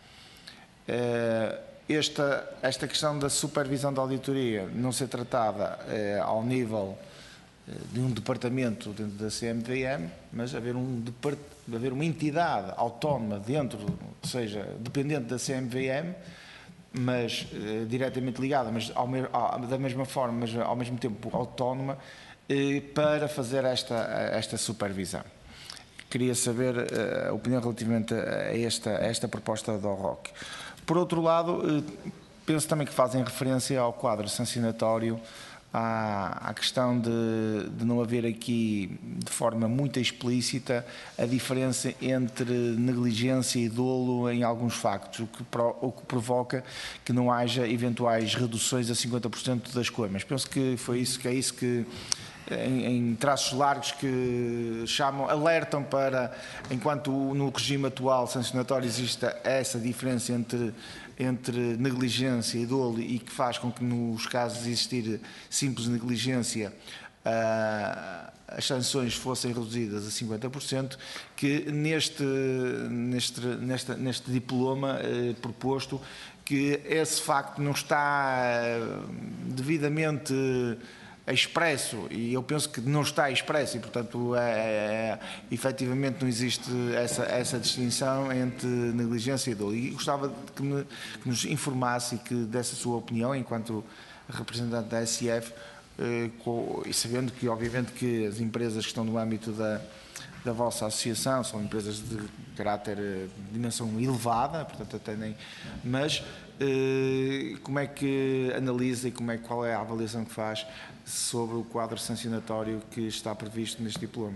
uh, esta, esta questão da supervisão da auditoria não ser tratada uh, ao nível uh, de um departamento dentro da C M V M, mas haver, um, haver uma entidade autónoma dentro, ou seja, dependente da C M V M, mas uh, diretamente ligada, mas ao, ao, da mesma forma, mas ao mesmo tempo autónoma, para fazer esta, esta supervisão. Queria saber a opinião relativamente a esta, a esta proposta do O R O C. Por outro lado, penso também que fazem referência ao quadro sancionatório, à, à questão de, de não haver aqui, de forma muito explícita, a diferença entre negligência e dolo em alguns factos, o que, pro, o que provoca que não haja eventuais reduções a cinquenta por cento das coimas. Penso que foi isso, que é isso que Em, em traços largos que chamam, alertam para, enquanto no regime atual sancionatório existe essa diferença entre, entre negligência e dolo, e que faz com que nos casos de existir simples negligência uh, as sanções fossem reduzidas a cinquenta por cento, que neste, neste, nesta, neste diploma uh, proposto, que esse facto não está uh, devidamente expresso, e eu penso que não está expresso, e portanto é, é, efetivamente não existe essa, essa distinção entre negligência e dolo. E gostava de que, me, que nos informasse e que desse a sua opinião enquanto representante da S I F, eh, com, e sabendo que obviamente que as empresas que estão no âmbito da, da vossa associação são empresas de caráter, de dimensão elevada, portanto até nem, mas eh, como é que analisa e como é, qual é a avaliação que faz sobre o quadro sancionatório que está previsto neste diploma?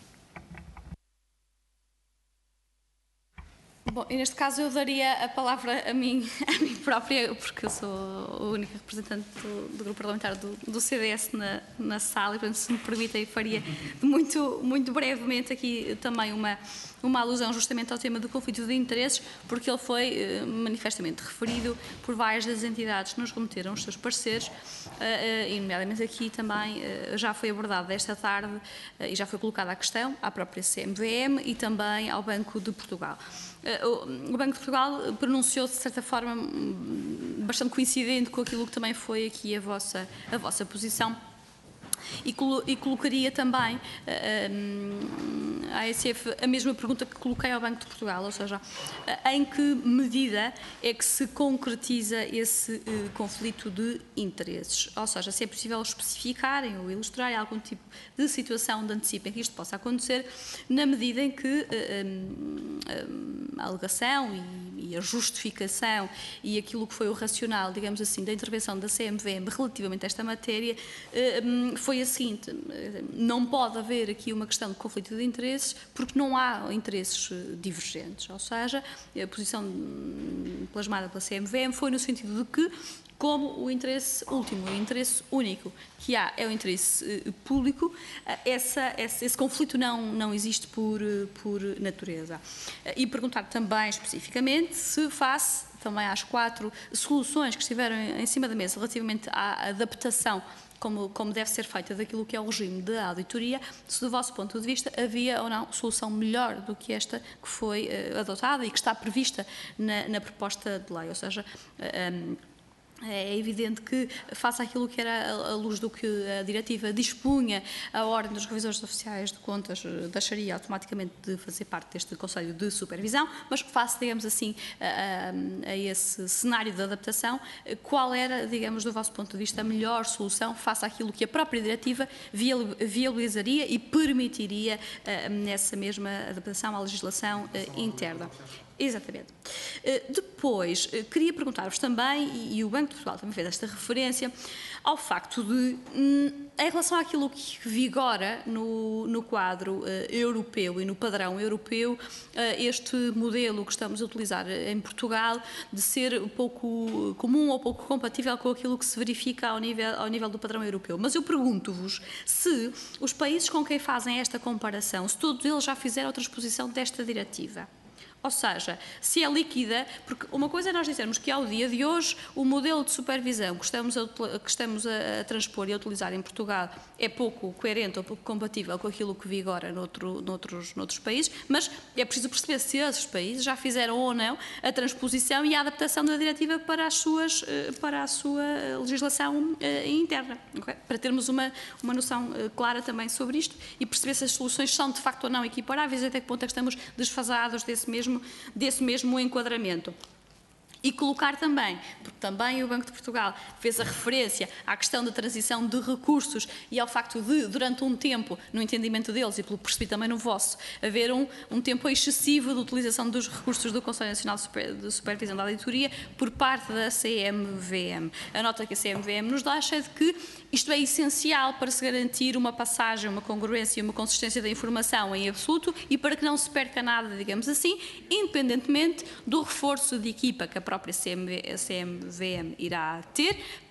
Bom, e neste caso eu daria a palavra a mim, a mim própria, porque eu sou a única representante do, do grupo parlamentar do, do C D S na, na sala, e portanto, se me permitem, faria muito, muito brevemente aqui também uma, uma alusão justamente ao tema do conflito de interesses, porque ele foi eh, manifestamente referido por várias das entidades que nos remeteram os seus pareceres, eh, eh, e nomeadamente aqui também eh, já foi abordado esta tarde eh, e já foi colocada a questão à própria C M V M e também ao Banco de Portugal. O Banco de Portugal pronunciou-se, de certa forma, bastante coincidente com aquilo que também foi aqui a vossa, a vossa posição. E, colo e colocaria também uh, à S F a mesma pergunta que coloquei ao Banco de Portugal, ou seja, uh, em que medida é que se concretiza esse uh, conflito de interesses? Ou seja, se é possível especificarem ou ilustrarem algum tipo de situação de antecipo em que isto possa acontecer, na medida em que uh, um, um, a alegação e, e a justificação e aquilo que foi o racional, digamos assim, da intervenção da C M V M relativamente a esta matéria uh, um, foi a seguinte: não pode haver aqui uma questão de conflito de interesses porque não há interesses divergentes, ou seja, a posição plasmada pela C M V M foi no sentido de que, como o interesse último, o interesse único que há é o interesse uh, público, uh, essa, esse, esse conflito não, não existe por, uh, por natureza. Uh, e perguntar também especificamente se face também às quatro soluções que estiveram em cima da mesa relativamente à adaptação Como, como deve ser feita daquilo que é o regime de auditoria, se do vosso ponto de vista havia ou não solução melhor do que esta que foi uh, adotada e que está prevista na, na proposta de lei, ou seja, uh, um, é evidente que, face àquilo que era a luz do que a diretiva dispunha, a Ordem dos Revisores Oficiais de Contas deixaria automaticamente de fazer parte deste Conselho de Supervisão, mas face, digamos assim, a, a esse cenário de adaptação, qual era, digamos, do vosso ponto de vista, a melhor solução face àquilo que a própria diretiva viabilizaria e permitiria nessa mesma adaptação à legislação interna? Exatamente. Depois, queria perguntar-vos também, e o Banco de Portugal também fez esta referência, ao facto de, em relação àquilo que vigora no, no quadro europeu e no padrão europeu, este modelo que estamos a utilizar em Portugal, de ser pouco comum ou pouco compatível com aquilo que se verifica ao nível, ao nível do padrão europeu. Mas eu pergunto-vos se os países com quem fazem esta comparação, se todos eles já fizeram a transposição desta diretiva. Ou seja, se é líquida, porque uma coisa é nós dizermos que ao dia de hoje o modelo de supervisão que estamos a, que estamos a, a transpor e a utilizar em Portugal é pouco coerente ou pouco compatível com aquilo que vigora noutro, noutros, noutros países, mas é preciso perceber se esses países já fizeram ou não a transposição e a adaptação da diretiva para, as suas, para a sua legislação interna, okay? Para termos uma, uma noção clara também sobre isto e perceber se as soluções são de facto ou não equiparáveis e até que ponto é que estamos desfasados desse mesmo desse mesmo enquadramento. E colocar também, porque também o Banco de Portugal fez a referência à questão da transição de recursos e ao facto de, durante um tempo, no entendimento deles e pelo que percebi também no vosso, haver um, um tempo excessivo de utilização dos recursos do Conselho Nacional de, Super, de Supervisão da Auditoria por parte da C M V M. A nota que a C M V M nos dá é de que isto é essencial para se garantir uma passagem, uma congruência e uma consistência da informação em absoluto e para que não se perca nada, digamos assim, independentemente do reforço de equipa que a própria C M V M irá ter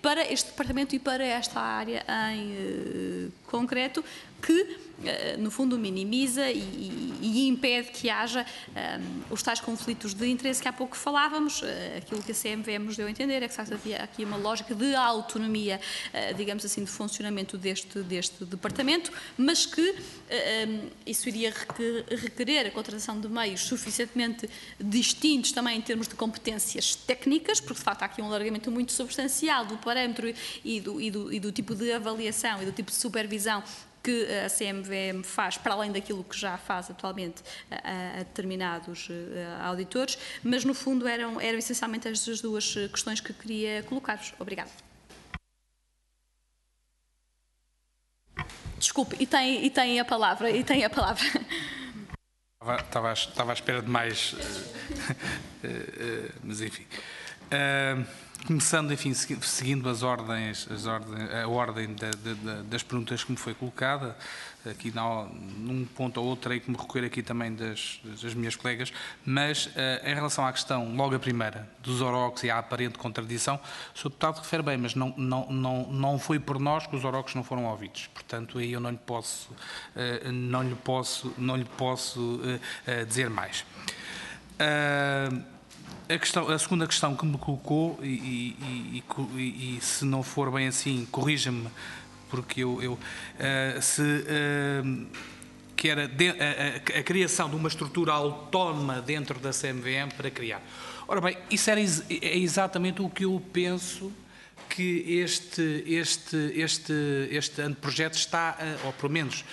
para este departamento e para esta área em uh, concreto, que, uh, no fundo, minimiza e, e, e impede que haja um, os tais conflitos de interesse que há pouco falávamos. Uh, aquilo que a C M V M nos deu a entender é que havia aqui uma lógica de autonomia, uh, digamos assim, de funcionamento deste, deste departamento, mas que uh, um, isso iria requerer a contratação de meios suficientemente distintos também em termos de competências técnicas, porque de facto há aqui um alargamento muito substancial do parâmetro e do, e do, e do tipo de avaliação e do tipo de supervisão que a C M V M faz, para além daquilo que já faz atualmente a, a determinados a, auditores, mas no fundo eram, eram essencialmente estas duas questões que queria colocar-vos. Obrigada. Desculpe, e tem, e tem a palavra, e tem a palavra. Estava, estava à espera de mais, mas enfim. Uh, começando, enfim, seguindo as ordens, as ordens a ordem da, da, das perguntas que me foi colocada, aqui não, num ponto ou outro terei que me recolher aqui também das, das minhas colegas, mas uh, em relação à questão, logo a primeira, dos orocs e à aparente contradição, o senhor Deputado refere bem, mas não, não, não, não foi por nós que os orocs não foram ouvidos. Portanto, aí eu não lhe posso, uh, não lhe posso, não lhe posso uh, uh, dizer mais. Uh, A, questão, a segunda questão que me colocou, e, e, e, e se não for bem assim, corrija-me, porque eu, eu uh, se, uh, que era de, a, a, a criação de uma estrutura autónoma dentro da C M V M para criar. Ora bem, isso era, é exatamente o que eu penso que este, este, este, este anteprojeto está, ou pelo menos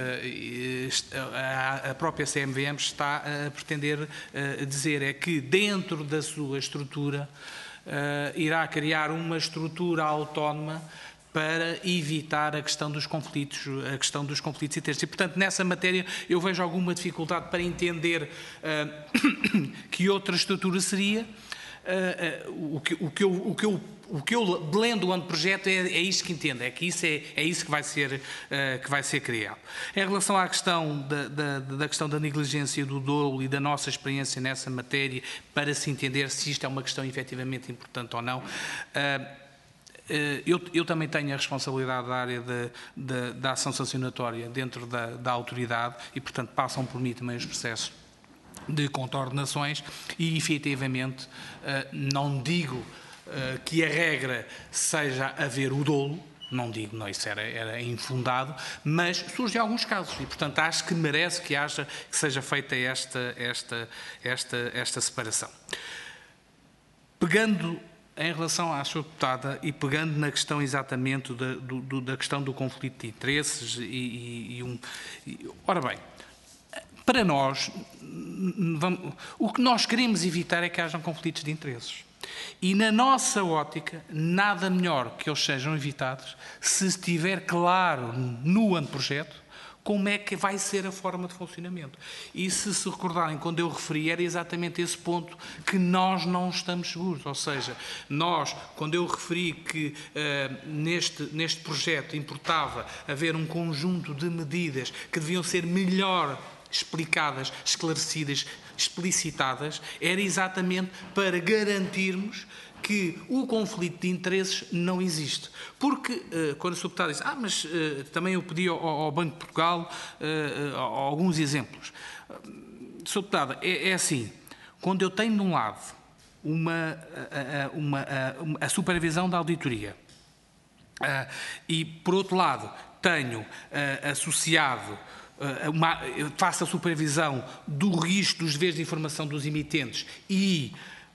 a própria C M V M está a pretender dizer, é que dentro da sua estrutura irá criar uma estrutura autónoma para evitar a questão dos conflitos, a questão dos conflitos internos. E, portanto, nessa matéria eu vejo alguma dificuldade para entender uh, que outra estrutura seria. Uh, uh, o, que, o, que eu, o, que eu, o que eu lendo o anteprojeto é, é isto que entendo, é que isso, é, é isso que vai ser, uh, que vai ser criado. Em relação à questão da, da, da questão da negligência do dolo e da nossa experiência nessa matéria, para se entender se isto é uma questão efetivamente importante ou não, uh, Eu, eu também tenho a responsabilidade da área de, de, da ação sancionatória dentro da, da autoridade e, portanto, passam por mim também os processos de contornações e, efetivamente, não digo que a regra seja haver o dolo, não digo, não, isso era, era infundado, mas surgem alguns casos e, portanto, acho que merece que haja, que seja feita esta, esta, esta, esta separação. Pegando em relação à sua deputada e pegando na questão exatamente da, do, da questão do conflito de interesses e, e, e um... E, ora bem, para nós, vamos, o que nós queremos evitar é que hajam conflitos de interesses. E na nossa ótica, nada melhor que eles sejam evitados se estiver claro no anteprojeto como é que vai ser a forma de funcionamento. E se se recordarem, quando eu referi, era exatamente esse ponto que nós não estamos seguros. Ou seja, nós, quando eu referi que uh, neste, neste projeto importava haver um conjunto de medidas que deviam ser melhor explicadas, esclarecidas, explicitadas, era exatamente para garantirmos que o conflito de interesses não existe. Porque, quando o senhor Deputado diz, ah, mas uh, também eu pedi ao, ao Banco de Portugal uh, uh, alguns exemplos. senhor Deputado, é, é assim, quando eu tenho de um lado uma, uma, uma, a supervisão da auditoria uh, e, por outro lado, tenho uh, associado Uma, faço a supervisão do registro dos deveres de informação dos emitentes e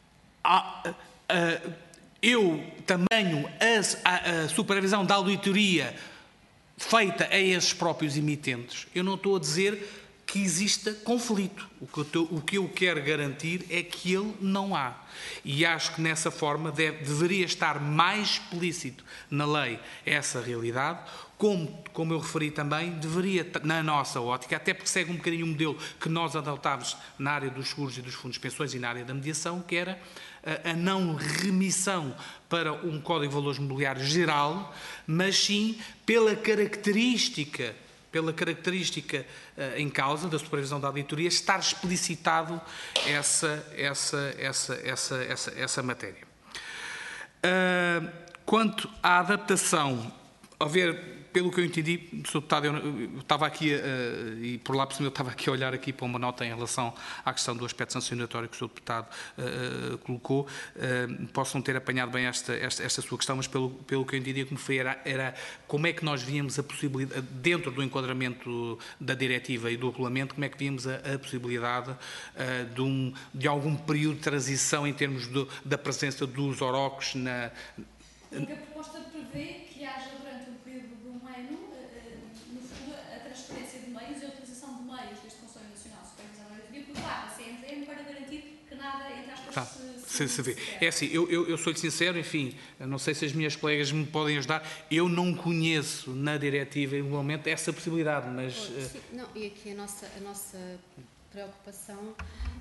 a, a, eu também a, a supervisão da auditoria feita a esses próprios emitentes, eu não estou a dizer que exista conflito. O que eu, estou, o que eu quero garantir é que ele não há. E acho que nessa forma deve, deveria estar mais explícito na lei essa realidade. Como, como eu referi também, deveria, na nossa ótica, até porque segue um bocadinho o modelo que nós adotámos na área dos seguros e dos fundos de pensões e na área da mediação, que era a, a não remissão para um Código de Valores Mobiliários geral, mas sim pela característica, pela característica uh, em causa da supervisão da auditoria, estar explicitado essa, essa, essa, essa, essa, essa matéria. Uh, quanto à adaptação, a ver, pelo que eu entendi, senhor Deputado, eu estava aqui, uh, e por lá por cima eu estava aqui a olhar aqui para uma nota em relação à questão do aspecto sancionatório que o senhor Deputado uh, colocou. Uh, posso não ter apanhado bem esta, esta, esta sua questão, mas pelo, pelo que eu entendi, como foi, era, era como é que nós víamos a possibilidade, dentro do enquadramento da diretiva e do regulamento, como é que víamos a, a possibilidade uh, de, um, de algum período de transição em termos do, da presença dos orocos na... Porque a proposta prevê que haja durante um período de um ano, no fundo, a transferência de meios e a utilização de meios deste Conselho Nacional de Supervisão da Auditoria por parte da C M V M para garantir que nada, entre aspas, Tá. se, se, se vê. É assim, eu, eu, eu sou-lhe sincero, enfim, não sei se as minhas colegas me podem ajudar, eu não conheço na diretiva e no momento essa possibilidade, mas... Sim, não, e aqui a nossa, a nossa preocupação uh,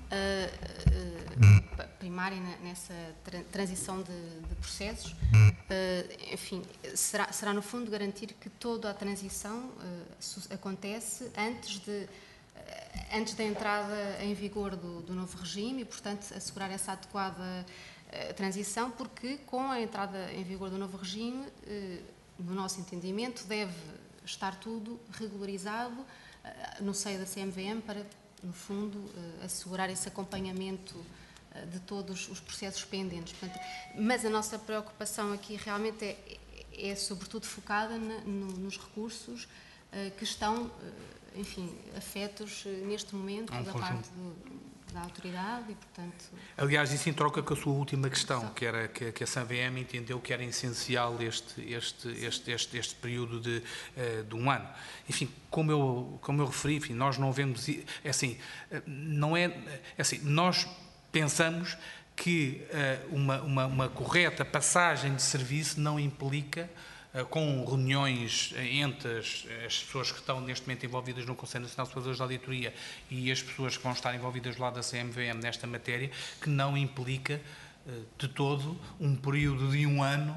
uh, primária nessa tra transição de, de processos, uh, enfim, será, será no fundo garantir que toda a transição uh, acontece antes de uh, antes da entrada em vigor do, do novo regime e, portanto, assegurar essa adequada uh, transição, porque com a entrada em vigor do novo regime, uh, no nosso entendimento, deve estar tudo regularizado uh, no seio da C M V M para, no fundo, uh, assegurar esse acompanhamento uh, de todos os processos pendentes. Portanto, mas a nossa preocupação aqui realmente é, é sobretudo focada na, no, nos recursos uh, que estão, uh, enfim, afetos uh, neste momento um da conjunto. parte do, da autoridade e, portanto... Aliás, isso em troca com a sua última questão, que era que, que a C M V M entendeu que era essencial este, este, este, este, este período de, uh, de um ano. Enfim, como eu, como eu referi, enfim, nós não vemos... É assim, não é... é assim, nós pensamos que uh, uma, uma, uma correta passagem de serviço não implica... com reuniões entre as, as pessoas que estão neste momento envolvidas no Conselho Nacional de Supervisores de Auditoria e as pessoas que vão estar envolvidas do lado da C M V M nesta matéria, que não implica de todo um período de um ano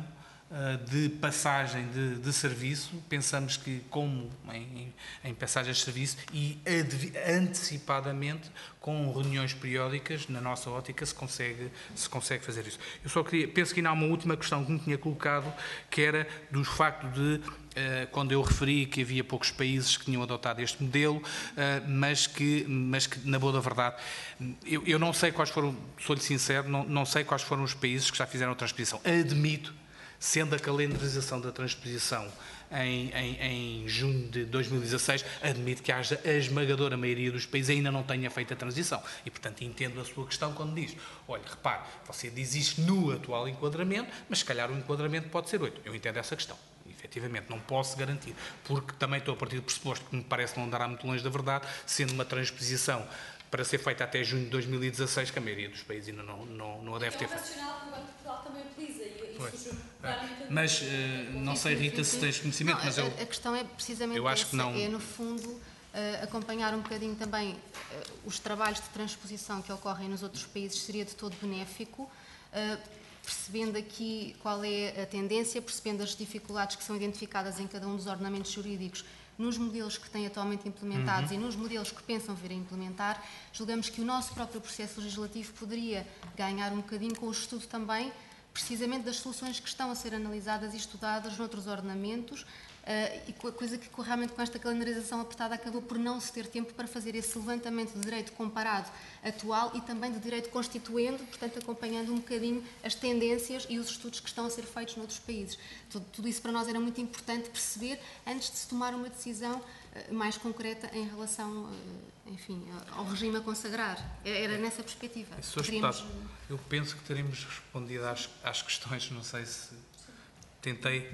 de passagem de, de serviço. Pensamos que, como em, em passagens de serviço e antecipadamente, com reuniões periódicas, na nossa ótica, se consegue, se consegue fazer isso. Eu só queria, penso que ainda há uma última questão que me tinha colocado, que era do facto de, eh, quando eu referi que havia poucos países que tinham adotado este modelo, eh, mas, que, mas que, na boa da verdade, eu, eu não sei quais foram, sou-lhe sincero, não, não sei quais foram os países que já fizeram a transposição. Admito, sendo a calendarização da transposição em, em, em junho de dois mil e dezasseis, admito que haja a esmagadora maioria dos países ainda não tenha feito a transição. E, portanto, entendo a sua questão quando diz, olha, repare, você diz isto no atual enquadramento, mas se calhar o enquadramento pode ser oito. Eu entendo essa questão. Efetivamente, não posso garantir, porque também estou a partir do pressuposto que me parece não andará muito longe da verdade, sendo uma transposição para ser feita até junho de dois mil e dezasseis, que a maioria dos países ainda não, não, não a deve ter feito. É um racional que o Banco de Portugal também utiliza. E isso mas, uh, não sei, Rita, se tens conhecimento, não, mas a, eu... A questão é precisamente eu acho essa, que não... é, no fundo, uh, acompanhar um bocadinho também uh, os trabalhos de transposição que ocorrem nos outros países, seria de todo benéfico, uh, percebendo aqui qual é a tendência, percebendo as dificuldades que são identificadas em cada um dos ordenamentos jurídicos, nos modelos que têm atualmente implementados uhum. e nos modelos que pensam vir a implementar, julgamos que o nosso próprio processo legislativo poderia ganhar um bocadinho com o estudo também, precisamente das soluções que estão a ser analisadas e estudadas noutros ordenamentos, uh, e coisa que realmente com esta calendarização apertada acabou por não se ter tempo para fazer esse levantamento de direito comparado atual e também de direito constituendo, portanto acompanhando um bocadinho as tendências e os estudos que estão a ser feitos noutros países. Tudo, tudo isso para nós era muito importante perceber antes de se tomar uma decisão uh, mais concreta em relação, uh, enfim, ao regime a consagrar. Era nessa perspectiva. Poderíamos... Eu penso que teremos respondido às, às questões, não sei se tentei...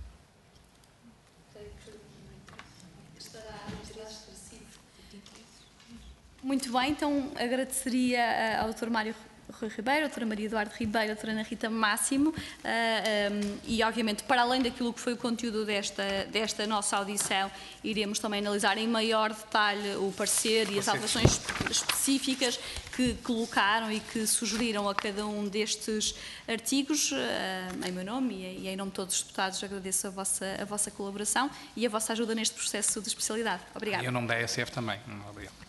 Muito bem, então agradeceria ao doutor Mário Rui Ribeiro, a doutora Maria Eduardo Ribeiro, a doutora Ana Rita Máximo uh, um, e, obviamente, para além daquilo que foi o conteúdo desta, desta nossa audição, iremos também analisar em maior detalhe o parecer e as alterações específicas que colocaram e que sugeriram a cada um destes artigos. Uh, em meu nome e em nome de todos os deputados, agradeço a vossa, a vossa colaboração e a vossa ajuda neste processo de especialidade. Obrigada. E em nome da A S F também. Obrigado.